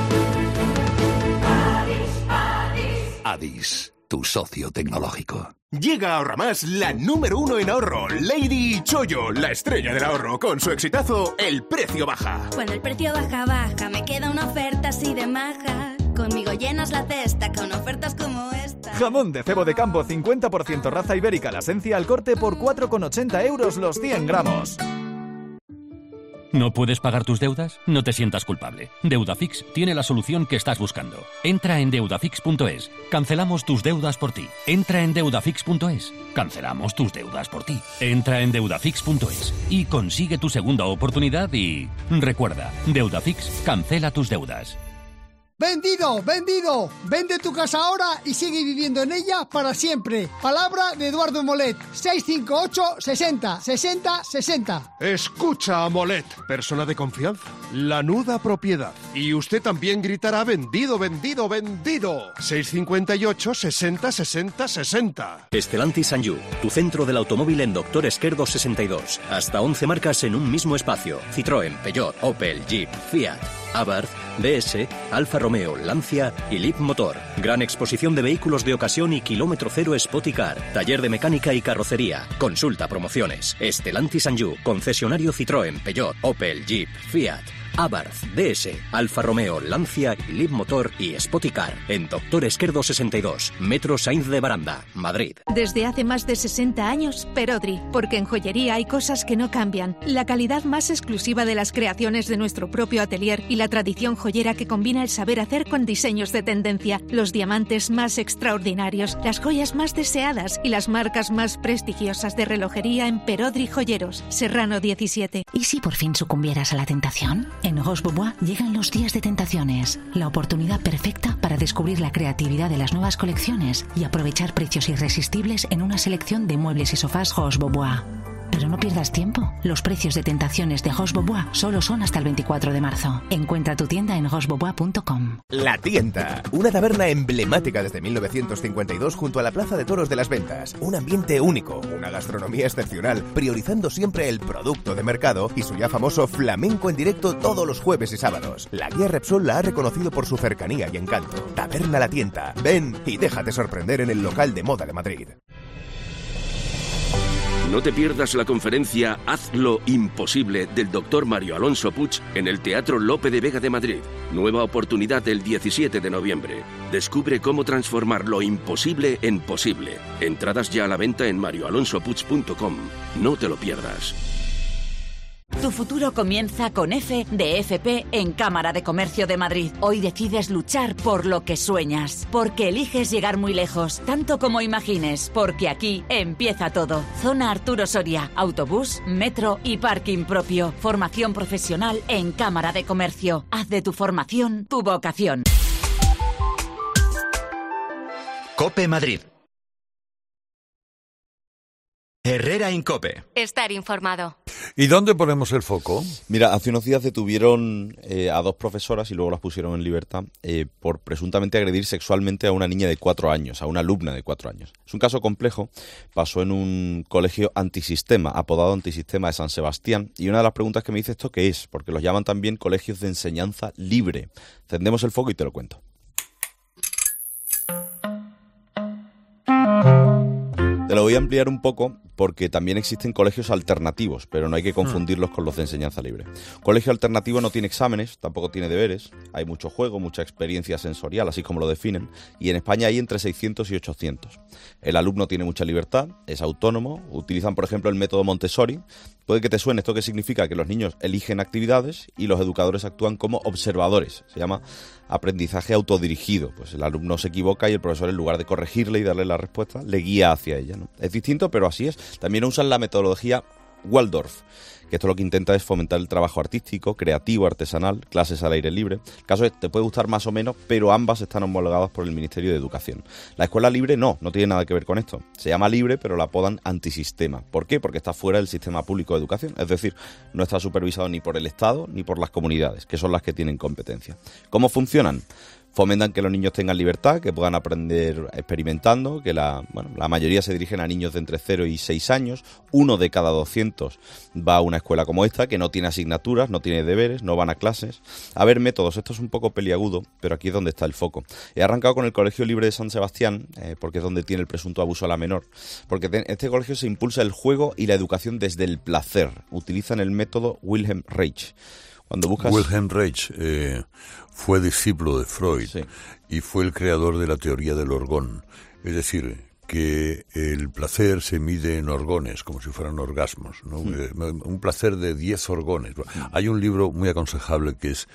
Adis, tu socio tecnológico. Llega a Ahorramás la número uno en ahorro, Lady Chollo, la estrella del ahorro, con su exitazo El Precio Baja. Cuando el precio baja, baja, me queda una oferta así de maja. Conmigo llenas la cesta con ofertas como esta. Jamón de cebo de campo cincuenta por ciento raza ibérica la esencia al corte por cuatro con ochenta euros los cien gramos. ¿No puedes pagar tus deudas? No te sientas culpable. Deudafix tiene la solución que estás buscando. Entra en deudafix punto es. Cancelamos tus deudas por ti. Entra en deudafix punto es. Cancelamos tus deudas por ti. Entra en deudafix punto es y consigue tu segunda oportunidad y... Recuerda, Deudafix cancela tus deudas. ¡Vendido! ¡Vendido! Vende tu casa ahora y sigue viviendo en ella para siempre. Palabra de Eduardo Molet. seis cinco ocho, sesenta, sesenta, sesenta. Escucha a Molet, persona de confianza. Lanuda propiedad. Y usted también gritará vendido, vendido, vendido. seis cinco ocho, sesenta, sesenta, sesenta. Stellantis and You, tu centro del automóvil en Doctor Esquerdo sesenta y dos. Hasta once marcas en un mismo espacio. Citroën, Peugeot, Opel, Jeep, Fiat, Abarth, D S, Alfa Romeo, Lancia y Leapmotor. Gran exposición de vehículos de ocasión y kilómetro cero Spoticar. Taller de mecánica y carrocería. Consulta promociones. Stellantis and You, concesionario Citroën, Peugeot, Opel, Jeep, Fiat, Abarth, D S, Alfa Romeo, Lancia, Leapmotor y Spoticar. En Doctor Esquerdo sesenta y dos, Metro Sainz de Baranda, Madrid. Desde hace más de sesenta años, Perodri, porque en joyería hay cosas que no cambian. La calidad más exclusiva de las creaciones de nuestro propio atelier y la tradición joyera que combina el saber hacer con diseños de tendencia, los diamantes más extraordinarios, las joyas más deseadas y las marcas más prestigiosas de relojería en Perodri Joyeros, Serrano diecisiete. ¿Y si por fin sucumbieras a la tentación? En Roche Bobois llegan los días de tentaciones, la oportunidad perfecta para descubrir la creatividad de las nuevas colecciones y aprovechar precios irresistibles en una selección de muebles y sofás Roche Bobois. Pero no pierdas tiempo. Los precios de tentaciones de Roche Bobois solo son hasta el veinticuatro de marzo. Encuentra tu tienda en roche bobois punto com. La Tienda, una taberna emblemática desde mil novecientos cincuenta y dos junto a la Plaza de Toros de las Ventas. Un ambiente único, una gastronomía excepcional, priorizando siempre el producto de mercado y su ya famoso flamenco en directo todos los jueves y sábados. La guía Repsol la ha reconocido por su cercanía y encanto. Taberna La Tienda. Ven y déjate sorprender en el local de moda de Madrid. No te pierdas la conferencia Haz lo imposible del doctor Mario Alonso Puig en el Teatro Lope de Vega de Madrid. Nueva oportunidad el diecisiete de noviembre. Descubre cómo transformar lo imposible en posible. Entradas ya a la venta en mario alonso puig punto com. No te lo pierdas. Tu futuro comienza con F de F P en Cámara de Comercio de Madrid. Hoy decides luchar por lo que sueñas, porque eliges llegar muy lejos, tanto como imagines, porque aquí empieza todo. Zona Arturo Soria, autobús, metro y parking propio. Formación profesional en Cámara de Comercio. Haz de tu formación tu vocación. Cope Madrid. Herrera Incope. Estar informado. ¿Y dónde ponemos el foco? Mira, hace unos días detuvieron eh, a dos profesoras y luego las pusieron en libertad eh, por presuntamente agredir sexualmente a una niña de cuatro años, a una alumna de cuatro años. Es un caso complejo, pasó en un colegio antisistema, apodado Antisistema de San Sebastián, y una de las preguntas que me dice esto, ¿qué es? Porque los llaman también colegios de enseñanza libre. Encendemos el foco y te lo cuento. Te lo voy a ampliar un poco porque también existen colegios alternativos, pero no hay que confundirlos con los de enseñanza libre. Colegio alternativo no tiene exámenes, tampoco tiene deberes, hay mucho juego, mucha experiencia sensorial, así como lo definen, y en España hay entre seiscientos y ochocientos. El alumno tiene mucha libertad, es autónomo, utilizan por ejemplo el método Montessori. Puede que te suene esto, que significa que los niños eligen actividades y los educadores actúan como observadores. Se llama aprendizaje autodirigido. Pues el alumno se equivoca y el profesor, en lugar de corregirle y darle la respuesta, le guía hacia ella, ¿no? Es distinto, pero así es. También usan la metodología Waldorf, que esto lo que intenta es fomentar el trabajo artístico, creativo, artesanal, clases al aire libre. El caso es, te puede gustar más o menos, pero ambas están homologadas por el Ministerio de Educación. La escuela libre no, no tiene nada que ver con esto. Se llama libre, pero la apodan antisistema. ¿Por qué? Porque está fuera del sistema público de educación. Es decir, no está supervisado ni por el Estado ni por las comunidades, que son las que tienen competencia. ¿Cómo funcionan? Fomentan que los niños tengan libertad, que puedan aprender experimentando, que la, bueno, la mayoría se dirigen a niños de entre cero y seis años. Uno de cada doscientos va a una escuela como esta, que no tiene asignaturas, no tiene deberes, no van a clases. A ver, métodos, esto es un poco peliagudo, pero aquí es donde está el foco. He arrancado con el Colegio Libre de San Sebastián, eh, porque es donde tiene el presunto abuso a la menor. Porque en este colegio se impulsa el juego y la educación desde el placer. Utilizan el método Wilhelm Reich. Cuando buscas... Wilhelm Reich eh, fue discípulo de Freud, sí, y fue el creador de la teoría del orgón. Es decir, que el placer se mide en orgones, como si fueran orgasmos, ¿no? Mm. Un placer de diez orgones. Mm. Hay un libro muy aconsejable que es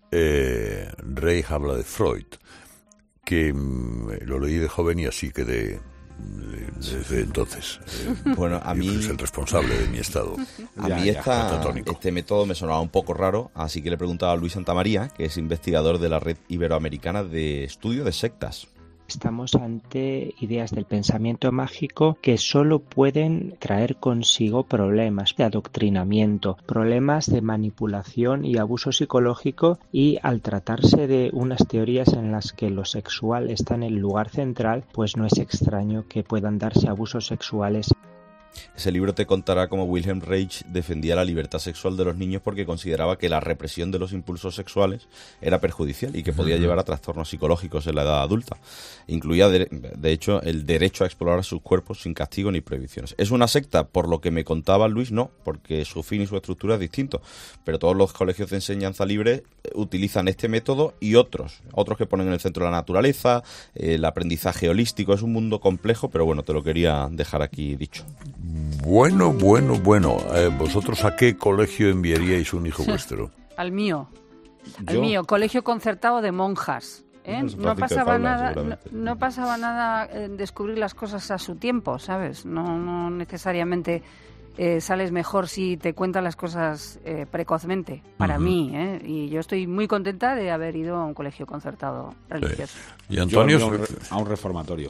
eh, Reich habla de Freud, que mm, lo leí de joven y así quedé... desde entonces eh, bueno, a mí es el responsable de mi estado. A ya, mí esta, este método me sonaba un poco raro, así que le preguntaba a Luis Santamaría, que es investigador de la Red Iberoamericana de Estudio de Sectas. Estamos ante ideas del pensamiento mágico que solo pueden traer consigo problemas de adoctrinamiento, problemas de manipulación y abuso psicológico, y al tratarse de unas teorías en las que lo sexual está en el lugar central, pues no es extraño que puedan darse abusos sexuales. Ese libro te contará cómo Wilhelm Reich defendía la libertad sexual de los niños porque consideraba que la represión de los impulsos sexuales era perjudicial y que podía llevar a trastornos psicológicos en la edad adulta. Incluía, de, de hecho, el derecho a explorar sus cuerpos sin castigo ni prohibiciones. ¿Es una secta? Por lo que me contaba Luis, no, porque su fin y su estructura es distinto. Pero todos los colegios de enseñanza libre utilizan este método y otros, otros que ponen en el centro la naturaleza, el aprendizaje holístico. Es un mundo complejo, pero bueno, te lo quería dejar aquí dicho. Bueno, bueno, bueno. Eh, ¿Vosotros a qué colegio enviaríais un hijo vuestro? Al mío. Al ¿Yo? mío, colegio concertado de monjas. ¿eh? No, es no, fácil pasaba que nada, hablan, no, no pasaba nada en descubrir las cosas a su tiempo, ¿sabes? No, no necesariamente eh, sales mejor si te cuentan las cosas eh, precozmente, para uh-huh. mí. ¿eh? Y yo estoy muy contenta de haber ido a un colegio concertado religioso. Sí. ¿Y Antonio? Yo, yo, a un reformatorio.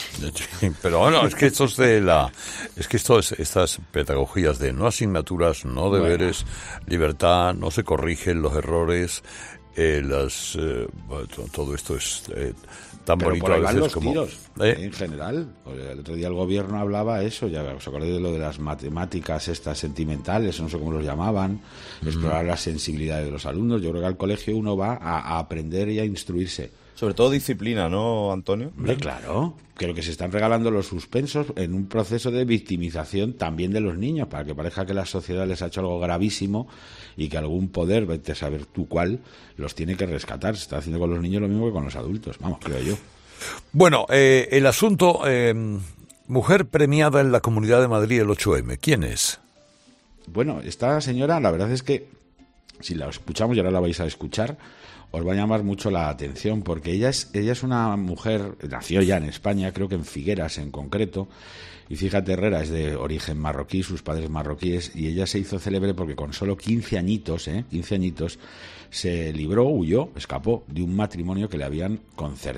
Pero bueno, es que esto es de la, es que esto es estas pedagogías de no asignaturas, no deberes, bueno. libertad, no se corrigen los errores, eh, las, eh, todo esto es eh, tan Pero bonito por ahí a van veces los como tiros, ¿eh? en general. El otro día el gobierno hablaba eso, ya os acordáis de lo de las matemáticas estas sentimentales, no sé cómo los llamaban, mm. explorar la sensibilidad de los alumnos. Yo creo que al colegio uno va a, a aprender y a instruirse. Sobre todo disciplina, ¿no, Antonio? Hombre, claro. Creo que se están regalando los suspensos en un proceso de victimización también de los niños, para que parezca que la sociedad les ha hecho algo gravísimo y que algún poder, vete a saber tú cuál, los tiene que rescatar. Se está haciendo con los niños lo mismo que con los adultos, vamos, creo yo. Bueno, eh, el asunto, eh, mujer premiada en la Comunidad de Madrid el ocho eme, ¿quién es? Bueno, esta señora, la verdad es que, si la escuchamos y ahora la vais a escuchar, os va a llamar mucho la atención, porque ella es ella es una mujer, nació ya en España, creo que en Figueras en concreto, y fíjate, Herrera es de origen marroquí, sus padres marroquíes, y ella se hizo célebre porque con solo quince añitos, ¿eh? quince añitos, se libró, huyó, escapó de un matrimonio que le habían concertado.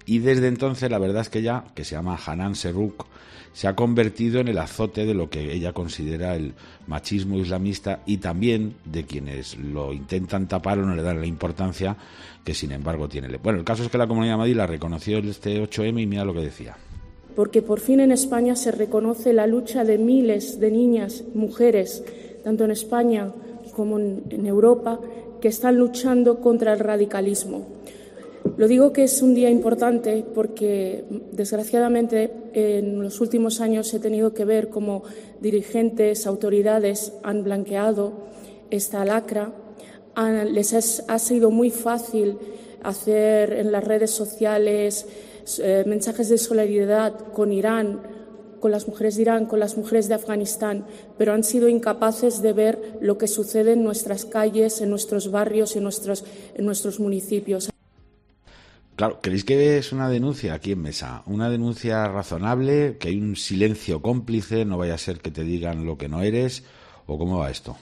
Y desde entonces la verdad es que ella, que se llama Hanan Serrouk, se ha convertido en el azote de lo que ella considera el machismo islamista y también de quienes lo intentan tapar o no le dan la importancia que sin embargo tiene. Bueno, el caso es que la Comunidad de Madrid la reconoció este ocho eme y mira lo que decía. Porque por fin en España se reconoce la lucha de miles de niñas, mujeres, tanto en España como en, en Europa, que están luchando contra el radicalismo. Lo digo que es un día importante porque, desgraciadamente, en los últimos años he tenido que ver cómo dirigentes, autoridades han blanqueado esta lacra. Han, les es, ha sido muy fácil hacer en las redes sociales eh, mensajes de solidaridad con Irán, con las mujeres de Irán, con las mujeres de Afganistán, pero han sido incapaces de ver lo que sucede en nuestras calles, en nuestros barrios y en nuestros, en nuestros municipios. Claro, ¿creéis que es una denuncia aquí en mesa? ¿Una denuncia razonable? ¿Que hay un silencio cómplice? ¿No vaya a ser que te digan lo que no eres? ¿O cómo va esto?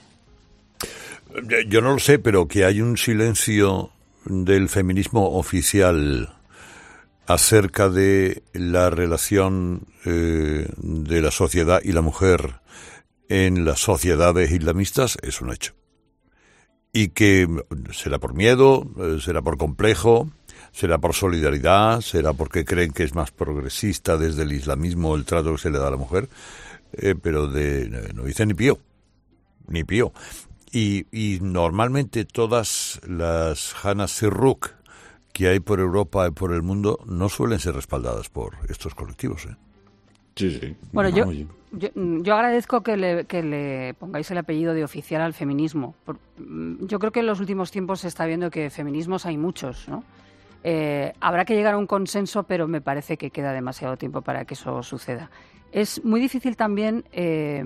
Yo no lo sé, pero que hay un silencio del feminismo oficial acerca de la relación eh, de la sociedad y la mujer en las sociedades islamistas es un hecho. Y que será por miedo, será por complejo, será por solidaridad, será porque creen que es más progresista desde el islamismo el trato que se le da a la mujer, eh, pero de, no dice ni pío, ni pío. Y, y normalmente todas las Hanan Serrouk que hay por Europa y por el mundo no suelen ser respaldadas por estos colectivos, ¿eh? Sí, sí. Bueno, yo, yo, yo agradezco que le, que le pongáis el apellido de oficial al feminismo. Por, yo creo que en los últimos tiempos se está viendo que feminismos hay muchos, ¿no? Eh, habrá que llegar a un consenso, pero me parece que queda demasiado tiempo para que eso suceda. Es muy difícil también eh,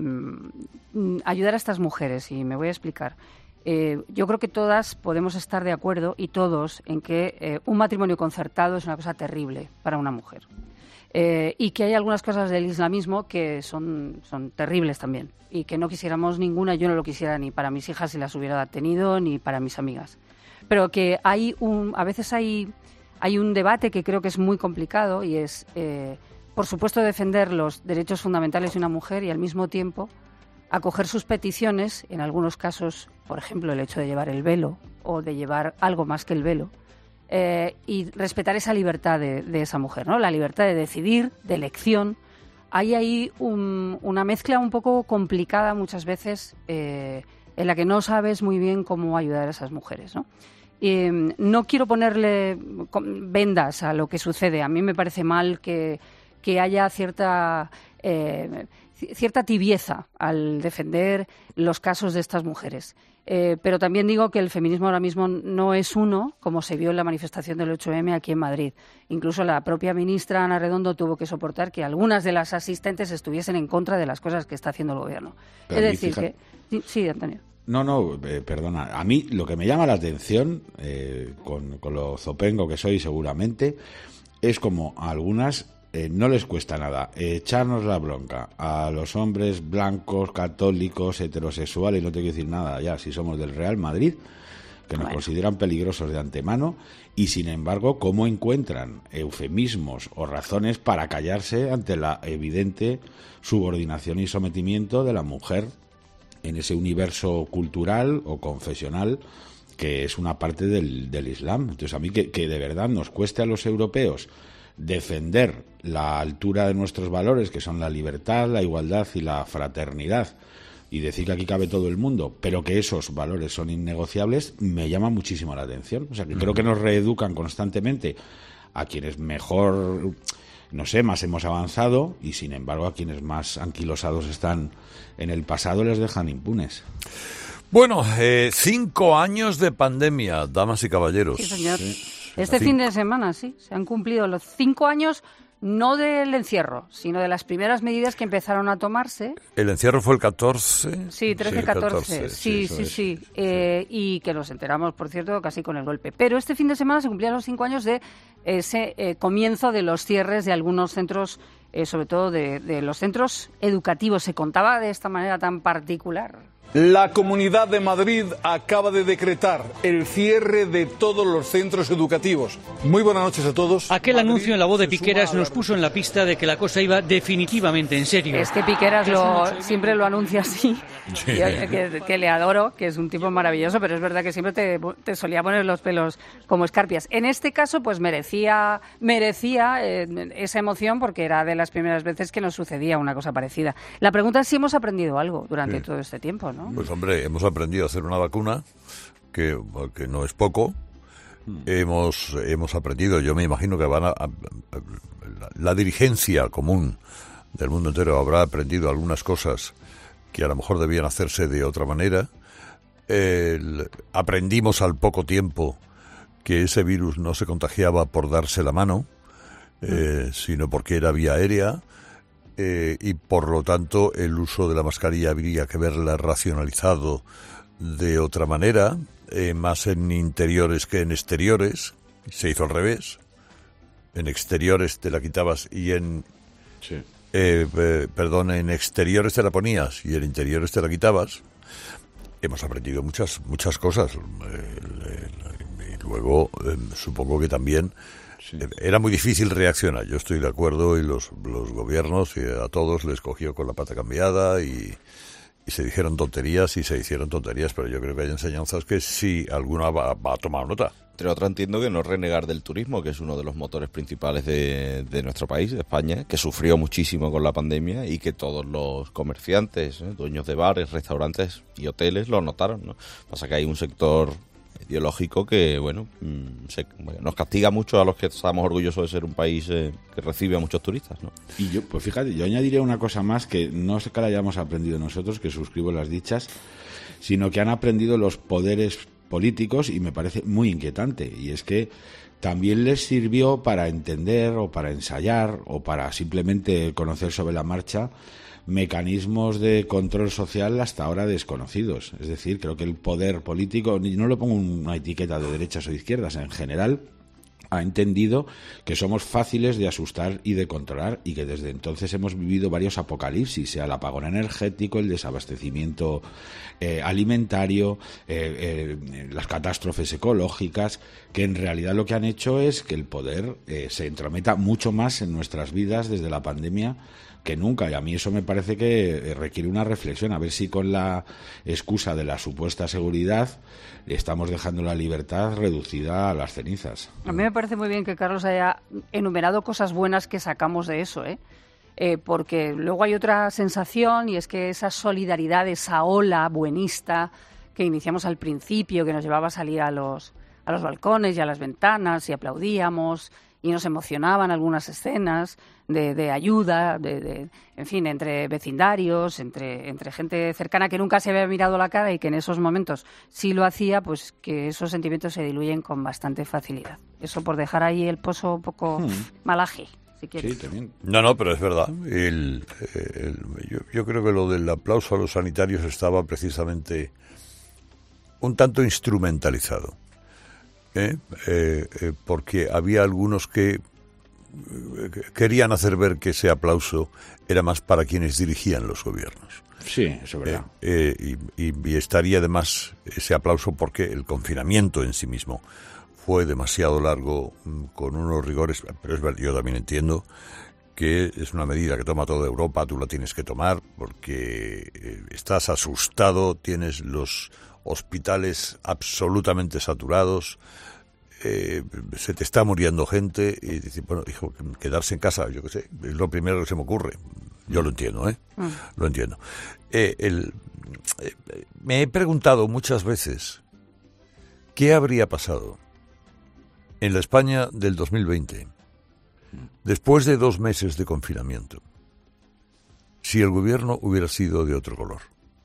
ayudar a estas mujeres, y me voy a explicar. Eh, yo creo que todas podemos estar de acuerdo, y todos, en que eh, un matrimonio concertado es una cosa terrible para una mujer. Eh, y que hay algunas cosas del islamismo que son, son terribles también, y que no quisiéramos ninguna. Yo no lo quisiera ni para mis hijas si las hubiera tenido, ni para mis amigas. Pero que hay un, a veces hay, hay un debate que creo que es muy complicado, y es, eh, por supuesto, defender los derechos fundamentales de una mujer y al mismo tiempo acoger sus peticiones, en algunos casos, por ejemplo, el hecho de llevar el velo o de llevar algo más que el velo, eh, y respetar esa libertad de, de esa mujer, ¿no? La libertad de decidir, de elección. Hay ahí un, una mezcla un poco complicada muchas veces, eh, en la que no sabes muy bien cómo ayudar a esas mujeres, ¿no? Eh, no quiero ponerle vendas a lo que sucede. A mí me parece mal que, que haya cierta, eh, cierta tibieza al defender los casos de estas mujeres. Eh, pero también digo que el feminismo ahora mismo no es uno, como se vio en la manifestación del ocho eme aquí en Madrid. Incluso la propia ministra Ana Redondo tuvo que soportar que algunas de las asistentes estuviesen en contra de las cosas que está haciendo el gobierno. Pero es decir, fíjate... que... Sí, Antonio. No, no, eh, perdona. A mí lo que me llama la atención, eh, con, con lo zopengo que soy seguramente, es como a algunas eh, no les cuesta nada echarnos la bronca a los hombres blancos, católicos, heterosexuales, no te quiero decir nada ya, si somos del Real Madrid, que nos bueno. consideran peligrosos de antemano, y sin embargo, cómo encuentran eufemismos o razones para callarse ante la evidente subordinación y sometimiento de la mujer en ese universo cultural o confesional que es una parte del, del Islam. Entonces, a mí que, que de verdad nos cueste a los europeos defender la altura de nuestros valores, que son la libertad, la igualdad y la fraternidad, y decir que aquí cabe todo el mundo, pero que esos valores son innegociables, me llama muchísimo la atención. O sea, que creo que nos reeducan constantemente a quienes mejor, no sé, más hemos avanzado, y sin embargo a quienes más anquilosados están en el pasado les dejan impunes. Bueno, eh, cinco años de pandemia, damas y caballeros. Sí, señor. Sí. Este fin de semana, sí, se han cumplido los cinco años, no del encierro, sino de las primeras medidas que empezaron a tomarse. ¿El encierro fue el catorce? Sí, trece catorce, sí, sí, sí, sí. Eh, y que nos enteramos, por cierto, casi con el golpe. Pero este fin de semana se cumplían los cinco años de ese eh, comienzo de los cierres de algunos centros, eh, sobre todo de, de los centros educativos. Se contaba de esta manera tan particular La Comunidad de Madrid acaba de decretar el cierre de todos los centros educativos. Muy buenas noches a todos. Aquel Madrid anuncio en la voz de Piqueras nos puso en la pista de que la cosa iba definitivamente en serio. Es que Piqueras lo, siempre lo anuncia así, sí. que, que le adoro, que es un tipo maravilloso, pero es verdad que siempre te, te solía poner los pelos como escarpias. En este caso, pues merecía, merecía eh, esa emoción porque era de las primeras veces que nos sucedía una cosa parecida. La pregunta es si hemos aprendido algo durante sí. todo este tiempo, ¿no? Pues hombre, hemos aprendido a hacer una vacuna, que, que no es poco. Hmm. Hemos hemos aprendido, yo me imagino que van a, a, a la, la dirigencia común del mundo entero habrá aprendido algunas cosas que a lo mejor debían hacerse de otra manera. El, aprendimos al poco tiempo que ese virus no se contagiaba por darse la mano, hmm. eh, sino porque era vía aérea. Eh, y por lo tanto el uso de la mascarilla habría que verla racionalizado de otra manera, eh, más en interiores que en exteriores. Se hizo al revés. En exteriores te la quitabas y en sí. eh, eh, perdón, en exteriores te la ponías y en interiores te la quitabas. Hemos aprendido muchas muchas cosas. Eh, y luego eh, supongo que también sí. era muy difícil reaccionar. Yo estoy de acuerdo y los, los gobiernos y a todos les cogió con la pata cambiada y, y se dijeron tonterías y se hicieron tonterías, pero yo creo que hay enseñanzas que sí alguna va, va a tomar nota. Entre otras, entiendo que no renegar del turismo, que es uno de los motores principales de, de nuestro país, de España, que sufrió muchísimo con la pandemia y que todos los comerciantes, ¿eh? dueños de bares, restaurantes y hoteles lo notaron, ¿no? Pasa que hay un sector ideológico que, bueno, se, bueno, nos castiga mucho a los que estamos orgullosos de ser un país eh, que recibe a muchos turistas, ¿no? Y yo, pues fíjate, yo añadiría una cosa más que no sé que la hayamos aprendido nosotros, que suscribo las dichas, sino que han aprendido los poderes políticos y me parece muy inquietante, y es que también les sirvió para entender o para ensayar o para simplemente conocer sobre la marcha mecanismos de control social hasta ahora desconocidos. Es decir, creo que el poder político, y no le pongo una etiqueta de derechas o de izquierdas, en general ha entendido que somos fáciles de asustar y de controlar y que desde entonces hemos vivido varios apocalipsis, sea el apagón energético, el desabastecimiento eh, alimentario, eh, eh, las catástrofes ecológicas, que en realidad lo que han hecho es que el poder eh, se entrometa mucho más en nuestras vidas desde la pandemia que nunca, y a mí eso me parece que requiere una reflexión, a ver si con la excusa de la supuesta seguridad estamos dejando la libertad reducida a las cenizas. A mí me parece muy bien que Carlos haya enumerado cosas buenas que sacamos de eso, ¿eh? Eh, porque luego hay otra sensación, y es que esa solidaridad, esa ola buenista que iniciamos al principio, que nos llevaba a salir a los, a los balcones y a las ventanas y aplaudíamos y nos emocionaban algunas escenas de, de ayuda, de, de, en fin, entre vecindarios, entre, entre gente cercana que nunca se había mirado la cara y que en esos momentos sí lo hacía, pues que esos sentimientos se diluyen con bastante facilidad. Eso por dejar ahí el pozo un poco hmm. malaje, si quieres. Sí, también. No, no, pero es verdad. El, el, yo, yo creo que lo del aplauso a los sanitarios estaba precisamente un tanto instrumentalizado. ¿Eh? Eh, eh, porque había algunos que eh, querían hacer ver que ese aplauso era más para quienes dirigían los gobiernos. Sí, eso es verdad. Eh, eh, y, y, y estaría de más ese aplauso porque el confinamiento en sí mismo fue demasiado largo, con unos rigores, pero es verdad, yo también entiendo que es una medida que toma toda Europa, tú la tienes que tomar porque eh, estás asustado, tienes los hospitales absolutamente saturados, eh, se te está muriendo gente y dices, bueno, hijo, quedarse en casa, yo qué sé, es lo primero que se me ocurre. Yo lo entiendo, ¿eh? Mm. Lo entiendo. Eh, el, eh, me he preguntado muchas veces qué habría pasado en la España del dos mil veinte, después de dos meses de confinamiento, si el gobierno hubiera sido de otro color.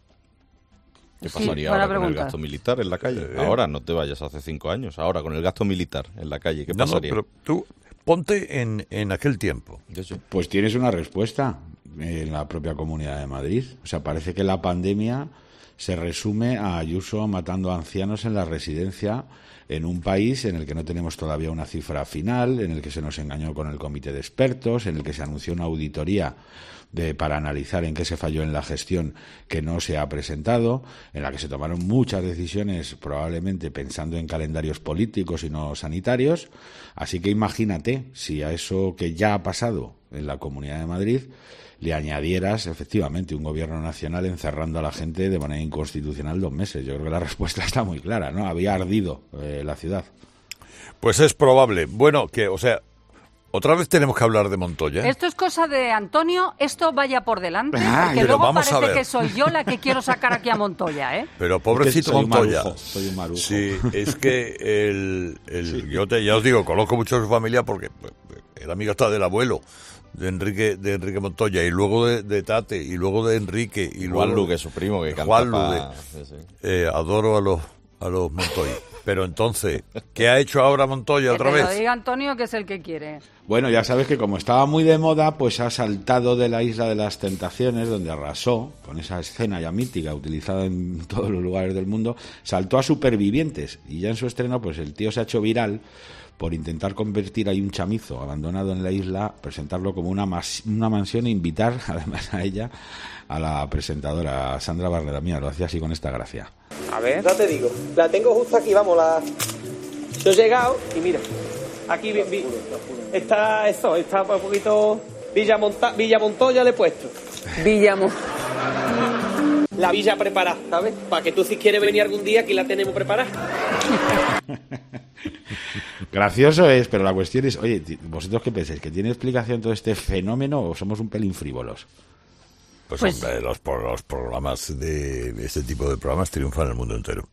¿Qué pasaría sí, ahora con el gasto militar en la calle? Eh, ahora, no te vayas hace cinco años. Ahora, con el gasto militar en la calle, ¿qué pasaría? No, no, pero tú ponte en, en aquel tiempo. Pues tienes una respuesta en la propia Comunidad de Madrid. O sea, parece que la pandemia se resume a Ayuso matando a ancianos en la residencia en un país en el que no tenemos todavía una cifra final, en el que se nos engañó con el comité de expertos, en el que se anunció una auditoría de, para analizar en qué se falló en la gestión, que no se ha presentado, en la que se tomaron muchas decisiones probablemente pensando en calendarios políticos y no sanitarios. Así que imagínate si a eso que ya ha pasado en la Comunidad de Madrid le añadieras efectivamente un gobierno nacional encerrando a la gente de manera inconstitucional dos meses. Yo creo que la respuesta está muy clara, ¿no? Había ardido eh, la ciudad. Pues es probable. Bueno, que, o sea, otra vez tenemos que hablar de Montoya. Esto es cosa de Antonio, esto vaya por delante, Ah, porque pero luego vamos a parece ver. que soy yo la que quiero sacar aquí a Montoya, ¿eh? Pero pobrecito Soy un Montoya. marujo, soy un marujo. Sí, es que el, el yo te, ya os digo, conozco mucho a su familia porque era amigo hasta del abuelo de Enrique de Enrique Montoya, y luego de, de Tate, y luego de Enrique, y luego Juanlu, que es su primo, que canta Juanlu, pa- de- sí, sí. eh, adoro a los a los Montoya. Pero entonces, ¿qué ha hecho ahora Montoya Que otra te lo vez? diga Antonio, que es el que quiere. Bueno, ya sabes que como estaba muy de moda, pues ha saltado de la Isla de las Tentaciones, donde arrasó, con esa escena ya mítica, utilizada en todos los lugares del mundo, saltó a Supervivientes. Y ya en su estreno, pues el tío se ha hecho viral por intentar convertir ahí un chamizo abandonado en la isla, presentarlo como una, mas- una mansión e invitar, además a ella, a la presentadora Sandra Barreda. Mira, lo hacía así con esta gracia. A ver. Ya te digo, la tengo justo aquí, vamos, la... Yo he llegado y mira, aquí vi, vi- está eso, está un poquito... Villa, Monta... Villa Montoya le he puesto. Villa La villa preparada, ¿sabes? Para que tú si quieres venir algún día, aquí la tenemos preparada. Gracioso es, pero la cuestión es, oye, ti- ¿vosotros qué pensáis? ¿Que tiene explicación todo este fenómeno o somos un pelín frívolos? Pues, Pues- hombre, los, pro- los programas de este tipo de programas triunfan en el mundo entero.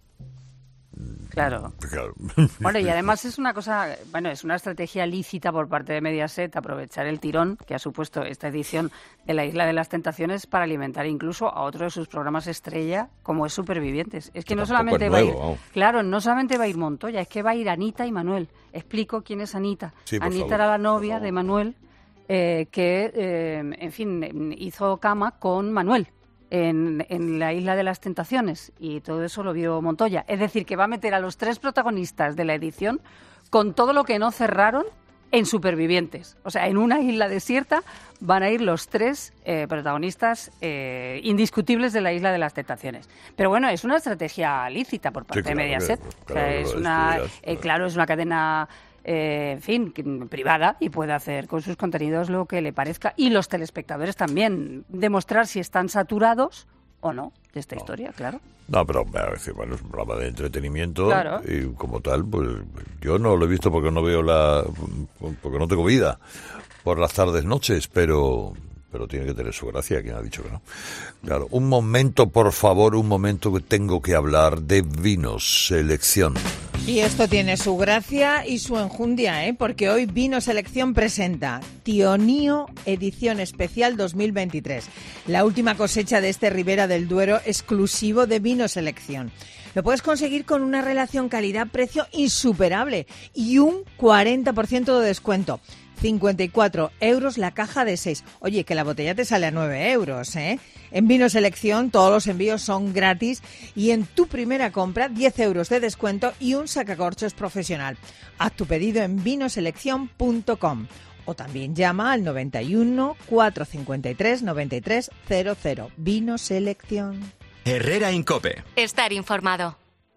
Claro. Claro. Bueno, y además es una cosa, bueno, es una estrategia lícita por parte de Mediaset aprovechar el tirón que ha supuesto esta edición de la Isla de las Tentaciones para alimentar incluso a otro de sus programas estrella, como es Supervivientes. Es que, Que no tampoco solamente es va a ir, nuevo, vamos. claro, no solamente va a ir Montoya, es que va a ir Anita y Manuel. Explico quién es Anita. Sí, por Anita favor, era la novia de Manuel, eh, que, eh, en fin, hizo cama con Manuel. En, en la Isla de las Tentaciones, y todo eso lo vio Montoya. Es decir, que va a meter a los tres protagonistas de la edición con todo lo que no cerraron en Supervivientes. O sea, en una isla desierta van a ir los tres eh, protagonistas eh, indiscutibles de la Isla de las Tentaciones. Pero bueno, es una estrategia lícita por parte Sí, claro, de Mediaset. claro, O sea, claro, es lo una, estudias, eh, claro, es una cadena... Eh, en fin, que- privada, y puede hacer con sus contenidos lo que le parezca, y los telespectadores también, demostrar si están saturados o no de esta historia, claro. No, pero a veces, bueno, es un programa de entretenimiento, Claro. y como tal, pues yo no lo he visto porque no veo la... porque no tengo vida por las tardes, noches, pero... pero tiene que tener su gracia, quien ha dicho que no. Claro, un momento, por favor, un momento que tengo que hablar de Vinos Selección. Y esto tiene su gracia y su enjundia, ¿eh? Porque hoy Vino Selección presenta Tionío Edición Especial dos mil veintitrés, la última cosecha de este Ribera del Duero exclusivo de Vino Selección. Lo puedes conseguir con una relación calidad-precio insuperable y un cuarenta por ciento de descuento. cincuenta y cuatro euros la caja de seis. Oye, que la botella te sale a nueve euros, ¿eh? En Vino Selección todos los envíos son gratis y en tu primera compra diez euros de descuento y un sacacorchos profesional. Haz tu pedido en vinoselección punto com o también llama al noventa y uno, cuatrocientos cincuenta y tres, noventa y tres cero cero. Vino Selección. Herrera Incope. Estar informado.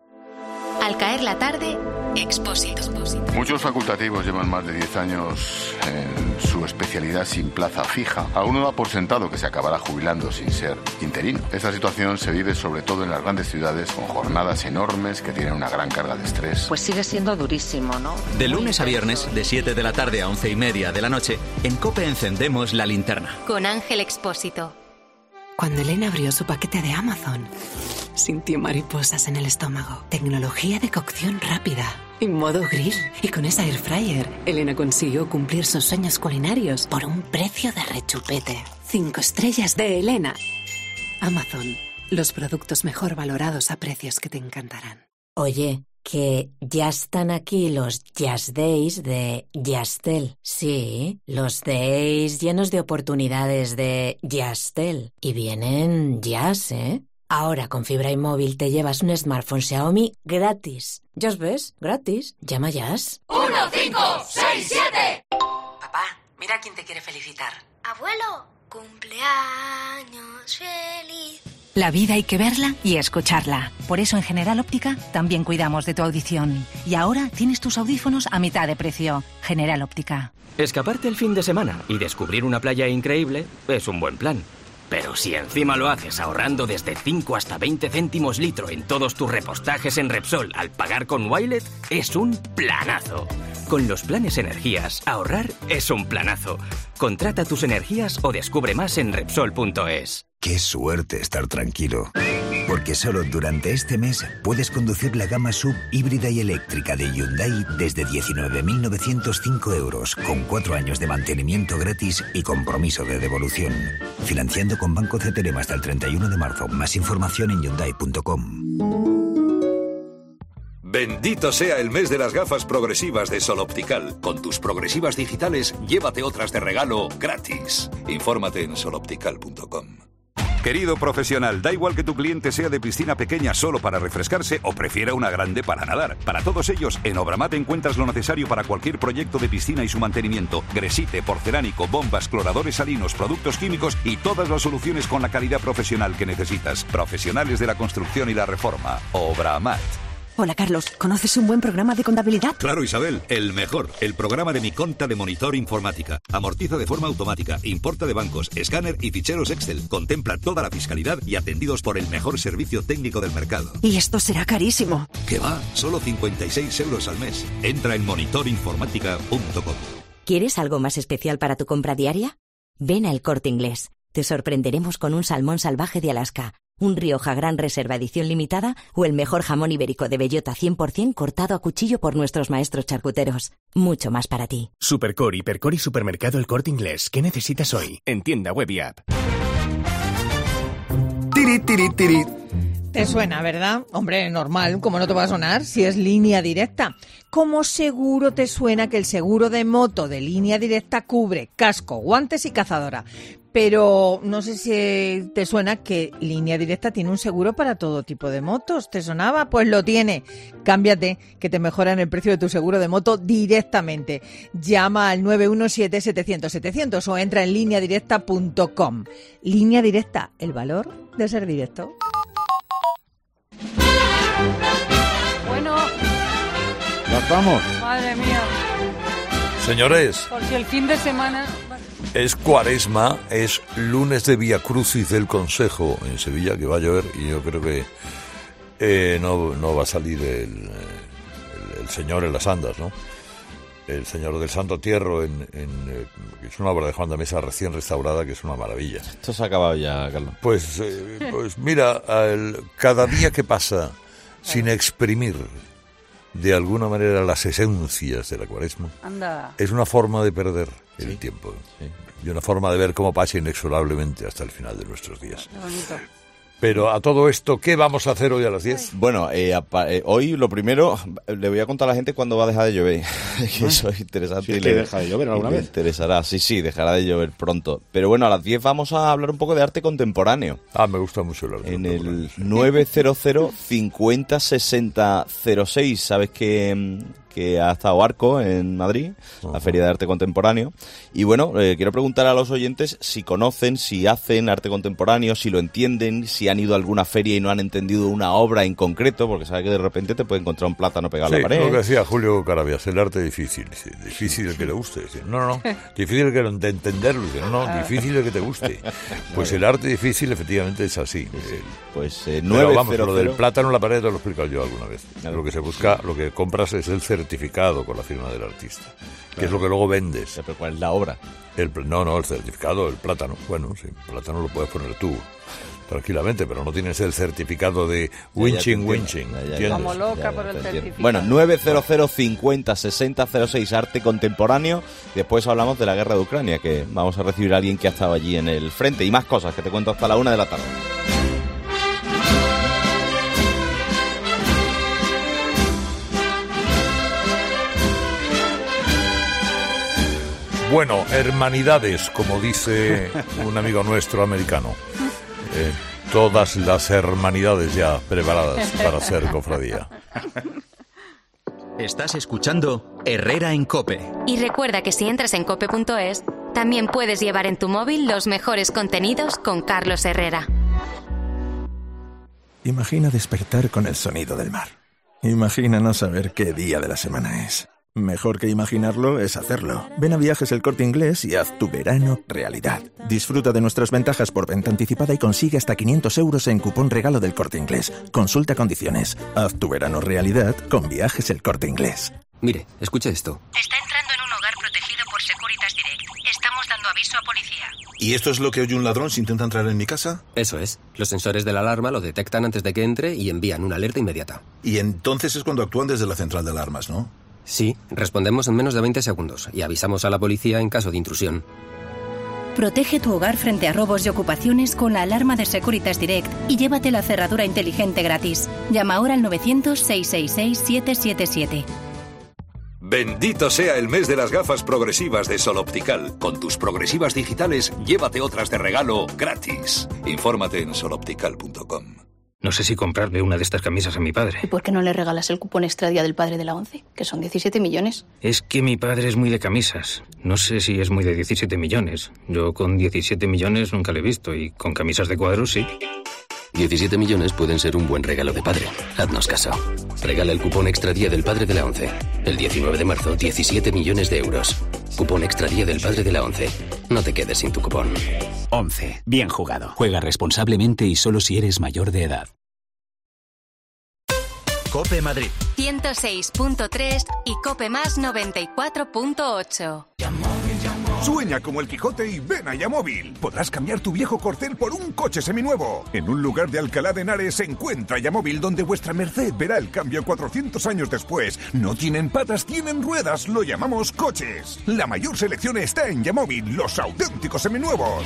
Al caer la tarde, Expósito. Muchos facultativos llevan más de diez años en su especialidad sin plaza fija. Alguno da por sentado que se acabará jubilando sin ser interino. Esta situación se vive sobre todo en las grandes ciudades con jornadas enormes que tienen una gran carga de estrés. Pues sigue siendo durísimo, ¿no? De lunes a viernes, de siete de la tarde a once y media de la noche, en COPE encendemos la linterna. Con Ángel Expósito. Cuando Elena abrió su paquete de Amazon, sintió mariposas en el estómago. Tecnología de cocción rápida y modo grill. Y con esa air fryer, Elena consiguió cumplir sus sueños culinarios por un precio de rechupete. Cinco estrellas de Elena. Amazon, los productos mejor valorados a precios que te encantarán. Oye, que ya están aquí los Jazz Days de Yastel. Sí, los days llenos de oportunidades de Yastel. Y vienen Jazz, ¿eh? Ahora con fibra y móvil te llevas un smartphone Xiaomi gratis. ¿Ya os ves? Gratis. Llama Jazz. uno, cinco, seis, siete. Papá, mira quién te quiere felicitar. Abuelo, cumpleaños feliz. La vida hay que verla y escucharla. Por eso en General Óptica también cuidamos de tu audición. Y ahora tienes tus audífonos a mitad de precio. General Óptica. Escaparte el fin de semana y descubrir una playa increíble es un buen plan. Pero si encima lo haces ahorrando desde cinco hasta veinte céntimos litro en todos tus repostajes en Repsol al pagar con Wilet, es un planazo. Con los planes energías, ahorrar es un planazo. Contrata tus energías o descubre más en Repsol punto es. Qué suerte estar tranquilo. Porque solo durante este mes puedes conducir la gama sub híbrida y eléctrica de Hyundai desde diecinueve mil novecientos cinco euros, con cuatro años de mantenimiento gratis y compromiso de devolución. Financiando con Banco C T L M hasta el treinta y uno de marzo. Más información en Hyundai punto com. Bendito sea el mes de las gafas progresivas de Sol Optical. Con tus progresivas digitales, llévate otras de regalo gratis. Infórmate en sol optical punto com. Querido profesional, da igual que tu cliente sea de piscina pequeña solo para refrescarse o prefiera una grande para nadar. Para todos ellos, en Obramat encuentras lo necesario para cualquier proyecto de piscina y su mantenimiento. Gresite, porcelánico, bombas, cloradores salinos, productos químicos y todas las soluciones con la calidad profesional que necesitas. Profesionales de la construcción y la reforma. Obramat. Hola, Carlos. ¿Conoces un buen programa de contabilidad? Claro, Isabel, el mejor. El programa de Mi Conta de Monitor Informática. Amortiza de forma automática, importa de bancos, escáner y ficheros Excel. Contempla toda la fiscalidad y atendidos por el mejor servicio técnico del mercado. Y esto será carísimo. ¿Qué va? Solo cincuenta y seis euros al mes. Entra en monitor informática punto com. ¿Quieres algo más especial para tu compra diaria? Ven a El Corte Inglés. Te sorprenderemos con un salmón salvaje de Alaska, un Rioja Gran Reserva edición limitada o el mejor jamón ibérico de bellota cien por ciento cortado a cuchillo por nuestros maestros charcuteros. Mucho más para ti. Supercore, Hipercore y Supermercado El Corte Inglés. ¿Qué necesitas hoy? En tienda web y app. Tiri, tiri, tiri. Te suena, ¿verdad? Hombre, normal, ¿cómo no te va a sonar si es Línea Directa? ¿Cómo seguro te suena que el seguro de moto de Línea Directa cubre casco, guantes y cazadora? Pero no sé si te suena que Línea Directa tiene un seguro para todo tipo de motos. ¿Te sonaba? Pues lo tiene. Cámbiate, que te mejoran el precio de tu seguro de moto directamente. Llama al nueve uno siete, setecientos, setecientos o entra en línea directa punto com. Línea Directa, el valor de ser directo. Bueno. ¿Ya estamos? Madre mía. Señores. Por si el fin de semana... Es Cuaresma, es lunes de Vía Crucis del Consejo en Sevilla, que va a llover y yo creo que eh, no, no va a salir el, el, el Señor en las andas, ¿no? El Señor del Santo Tierro, en, en, eh, es una obra de Juan de Mesa recién restaurada, que es una maravilla. Esto se ha acabado ya, Carlos. Pues, eh, pues mira, el, cada día que pasa sin exprimir de alguna manera las esencias de la Cuaresma, Anda. es una forma de perder el Sí. tiempo. Sí. Y una forma de ver cómo pasa inexorablemente hasta el final de nuestros días. Qué bonito. Pero a todo esto, ¿qué vamos a hacer hoy a las diez? Bueno, eh, apa- eh, hoy lo primero, le voy a contar a la gente cuándo va a dejar de llover. Que eso es interesante. Si y es que le- deja de llover alguna y le vez. interesará, sí, sí, dejará de llover pronto. Pero bueno, a las diez vamos a hablar un poco de arte contemporáneo. Ah, me gusta mucho el arte En contemporáneo, el sí. nueve cero cero, cincuenta, sesenta, cero seis, sabes que, mm, que ha estado Arco en Madrid, la Feria de Arte Contemporáneo. Y bueno, eh, quiero preguntar a los oyentes si conocen, si hacen arte contemporáneo, si lo entienden, si han ido a alguna feria y no han entendido una obra en concreto, porque sabes que de repente te puede encontrar un plátano pegado Sí, a la pared. lo que decía Julio Carabias, el arte difícil. Sí, difícil el que le guste. Sí, no, no, no. Difícil el que lo- de entenderlo. Sí, no, no, difícil el que te guste. Pues el arte difícil efectivamente es así. Eh, Pues eh, Pero nueve vamos, cero lo del cero. plátano en la pared te lo he explicado yo alguna vez. Lo que se busca, lo que compras es el certificado con la firma del artista, que es lo que luego vendes. Pero ¿cuál es la obra? El, pl- no, no, el certificado, el plátano. Bueno, sí, el plátano lo puedes poner tú tranquilamente, pero no tienes el certificado de winching, winching. ¿entiendes? Como loca por el certificado. Bueno, nueve cero cero, cincuenta, sesenta, cero seis, arte contemporáneo. Después hablamos de la guerra de Ucrania, que vamos a recibir a alguien que ha estado allí en el frente. Y más cosas que te cuento hasta la una de la tarde. Bueno, hermanidades, como dice un amigo nuestro americano. Eh, todas las hermanidades ya preparadas para ser cofradía. Estás escuchando Herrera en COPE. Y recuerda que si entras en cope punto es, También puedes llevar en tu móvil los mejores contenidos con Carlos Herrera. Imagina despertar con el sonido del mar. Imagina no saber qué día de la semana es. Mejor que imaginarlo es hacerlo. Ven a Viajes El Corte Inglés y haz tu verano realidad. Disfruta de nuestras ventajas por venta anticipada y consigue hasta quinientos euros en cupón regalo del Corte Inglés. Consulta condiciones. Haz tu verano realidad con Viajes El Corte Inglés. Mire, escuche esto. Está entrando en un hogar protegido por Securitas Direct. Estamos dando aviso a policía. ¿Y esto es lo que oye un ladrón si intenta entrar en mi casa? Eso es. Los sensores de la alarma lo detectan antes de que entre y envían una alerta inmediata. Y entonces es cuando actúan desde la central de alarmas, ¿no? Sí, respondemos en menos de veinte segundos y avisamos a la policía en caso de intrusión. Protege tu hogar frente a robos y ocupaciones con la alarma de Securitas Direct y llévate la cerradura inteligente gratis. Llama ahora al novecientos, seiscientos sesenta y seis, siete siete siete. Bendito sea el mes de las gafas progresivas de Sol Optical. Con tus progresivas digitales, llévate otras de regalo gratis. Infórmate en sol optical punto com. No sé si comprarle una de estas camisas a mi padre. ¿Y por qué no le regalas el cupón extra día del padre de la ONCE? Que son diecisiete millones. Es que mi padre es muy de camisas. No sé si es muy de diecisiete millones. Yo con diecisiete millones nunca le he visto y con camisas de cuadros sí. diecisiete millones pueden ser un buen regalo de padre. Haznos caso. Regala el cupón extra día del padre de la ONCE. El diecinueve de marzo, diecisiete millones de euros. Cupón extra día del padre de la ONCE. No te quedes sin tu cupón. ONCE. Bien jugado. Juega responsablemente y solo si eres mayor de edad. COPE Madrid. ciento seis punto tres y COPE Más noventa y cuatro punto ocho. Sueña como el Quijote y ven a Yamóvil. Podrás cambiar tu viejo Corcel por un coche seminuevo. En un lugar de Alcalá de Henares se encuentra Yamóvil, donde vuestra merced verá el cambio cuatrocientos años después. No tienen patas, tienen ruedas. Lo llamamos coches. La mayor selección está en Yamóvil, los auténticos seminuevos.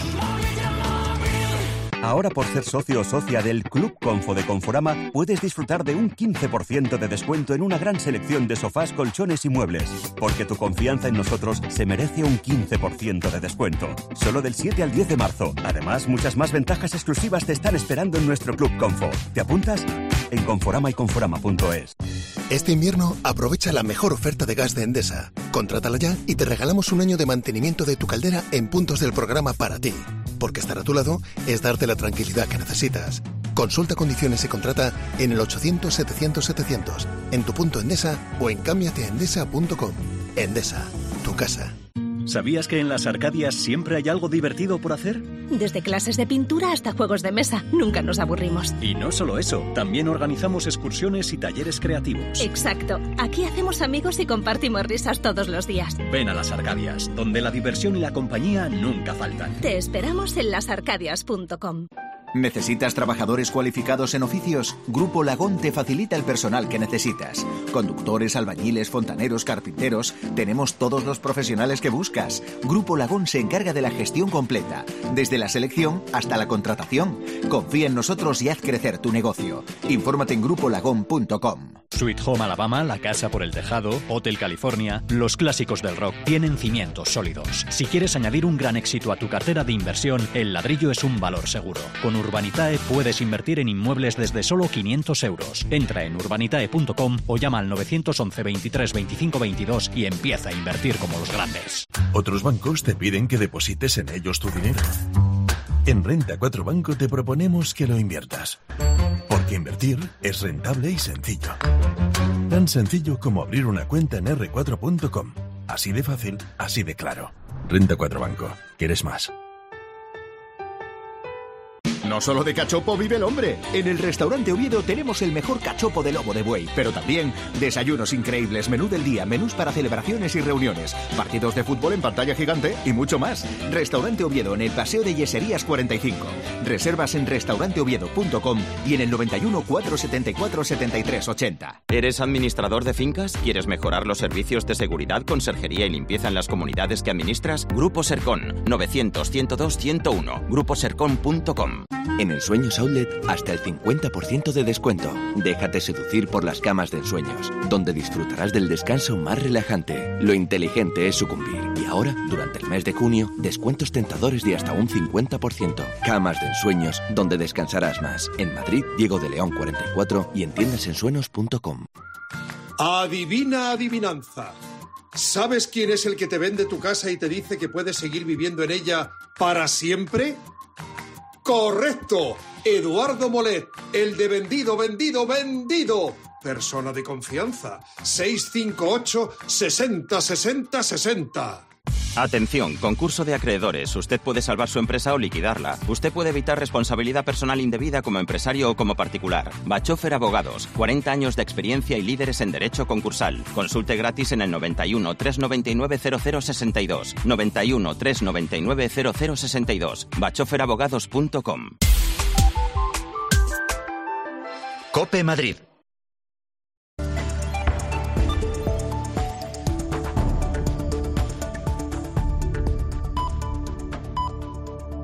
Ahora, por ser socio o socia del Club Confo de Conforama, puedes disfrutar de un quince por ciento de descuento en una gran selección de sofás, colchones y muebles. Porque tu confianza en nosotros se merece un quince por ciento de descuento. Solo del siete al diez de marzo. Además, muchas más ventajas exclusivas te están esperando en nuestro Club Confo. ¿Te apuntas? En Conforama y Conforama punto es. Este invierno aprovecha la mejor oferta de gas de Endesa. Contrátala ya y te regalamos un año de mantenimiento de tu caldera en puntos del programa para ti. Porque estar a tu lado es darte la tranquilidad que necesitas. Consulta condiciones y contrata en el ochocientos, setecientos, setecientos, en tu punto Endesa o en cámbiate a endesa punto com. Endesa, tu casa. ¿Sabías que en las Arcadias siempre hay algo divertido por hacer? Desde clases de pintura hasta juegos de mesa, nunca nos aburrimos. Y no solo eso, también organizamos excursiones y talleres creativos. Exacto, aquí hacemos amigos y compartimos risas todos los días. Ven a las Arcadias, donde la diversión y la compañía nunca faltan. Te esperamos en las arcadias punto com. ¿Necesitas trabajadores cualificados en oficios? Grupo Lagón te facilita el personal que necesitas. Conductores, albañiles, fontaneros, carpinteros... Tenemos todos los profesionales que buscas. Grupo Lagón se encarga de la gestión completa, desde la selección hasta la contratación. Confía en nosotros y haz crecer tu negocio. Infórmate en grupo lagón punto com. Sweet Home Alabama, La Casa por el Tejado, Hotel California... Los clásicos del rock tienen cimientos sólidos. Si quieres añadir un gran éxito a tu cartera de inversión, el ladrillo es un valor seguro. Con Urbanitae puedes invertir en inmuebles desde solo quinientos euros. Entra en urbanitae punto com o llama al novecientos once, veintitrés, veinticinco, veintidós y empieza a invertir como los grandes. Otros bancos te piden que deposites en ellos tu dinero. En Renta cuatro Banco te proponemos que lo inviertas. Porque invertir es rentable y sencillo. Tan sencillo como abrir una cuenta en erre cuatro punto com. Así de fácil, así de claro. Renta cuatro Banco. ¿Quieres más? No solo de cachopo vive el hombre. En el restaurante Oviedo tenemos el mejor cachopo de lomo de buey, pero también desayunos increíbles, menú del día, menús para celebraciones y reuniones, partidos de fútbol en pantalla gigante y mucho más. Restaurante Oviedo en el Paseo de Yeserías cuarenta y cinco. Reservas en restaurante oviedo punto com y en el noventa y uno, cuatrocientos setenta y cuatro, setenta y tres ochenta. ¿Eres administrador de fincas? ¿Quieres mejorar los servicios de seguridad, conserjería y limpieza en las comunidades que administras? Grupo Sercon, novecientos, ciento dos, ciento uno. grupo sercon punto com. En Ensueños Outlet, hasta el cincuenta por ciento de descuento. Déjate seducir por las camas de ensueños, donde disfrutarás del descanso más relajante. Lo inteligente es sucumbir. Y ahora, durante el mes de junio, descuentos tentadores de hasta un cincuenta por ciento. Camas de ensueños, donde descansarás más. En Madrid, Diego de León cuarenta y cuatro y en tiendas ensueños punto com. Adivina adivinanza. ¿Sabes quién es el que te vende tu casa y te dice que puedes seguir viviendo en ella para siempre? ¡Correcto! Eduardo Molet, el de vendido, vendido, vendido. Persona de confianza. seis cinco ocho, sesenta, sesenta, sesenta. Atención, concurso de acreedores. Usted puede salvar su empresa o liquidarla. Usted puede evitar responsabilidad personal indebida como empresario o como particular. Bachofer Abogados, cuarenta años de experiencia y líderes en derecho concursal. Consulte gratis en el noventa y uno, trescientos noventa y nueve, cero cero sesenta y dos. noventa y uno, trescientos noventa y nueve, cero cero sesenta y dos. bachofer abogados punto com. COPE Madrid.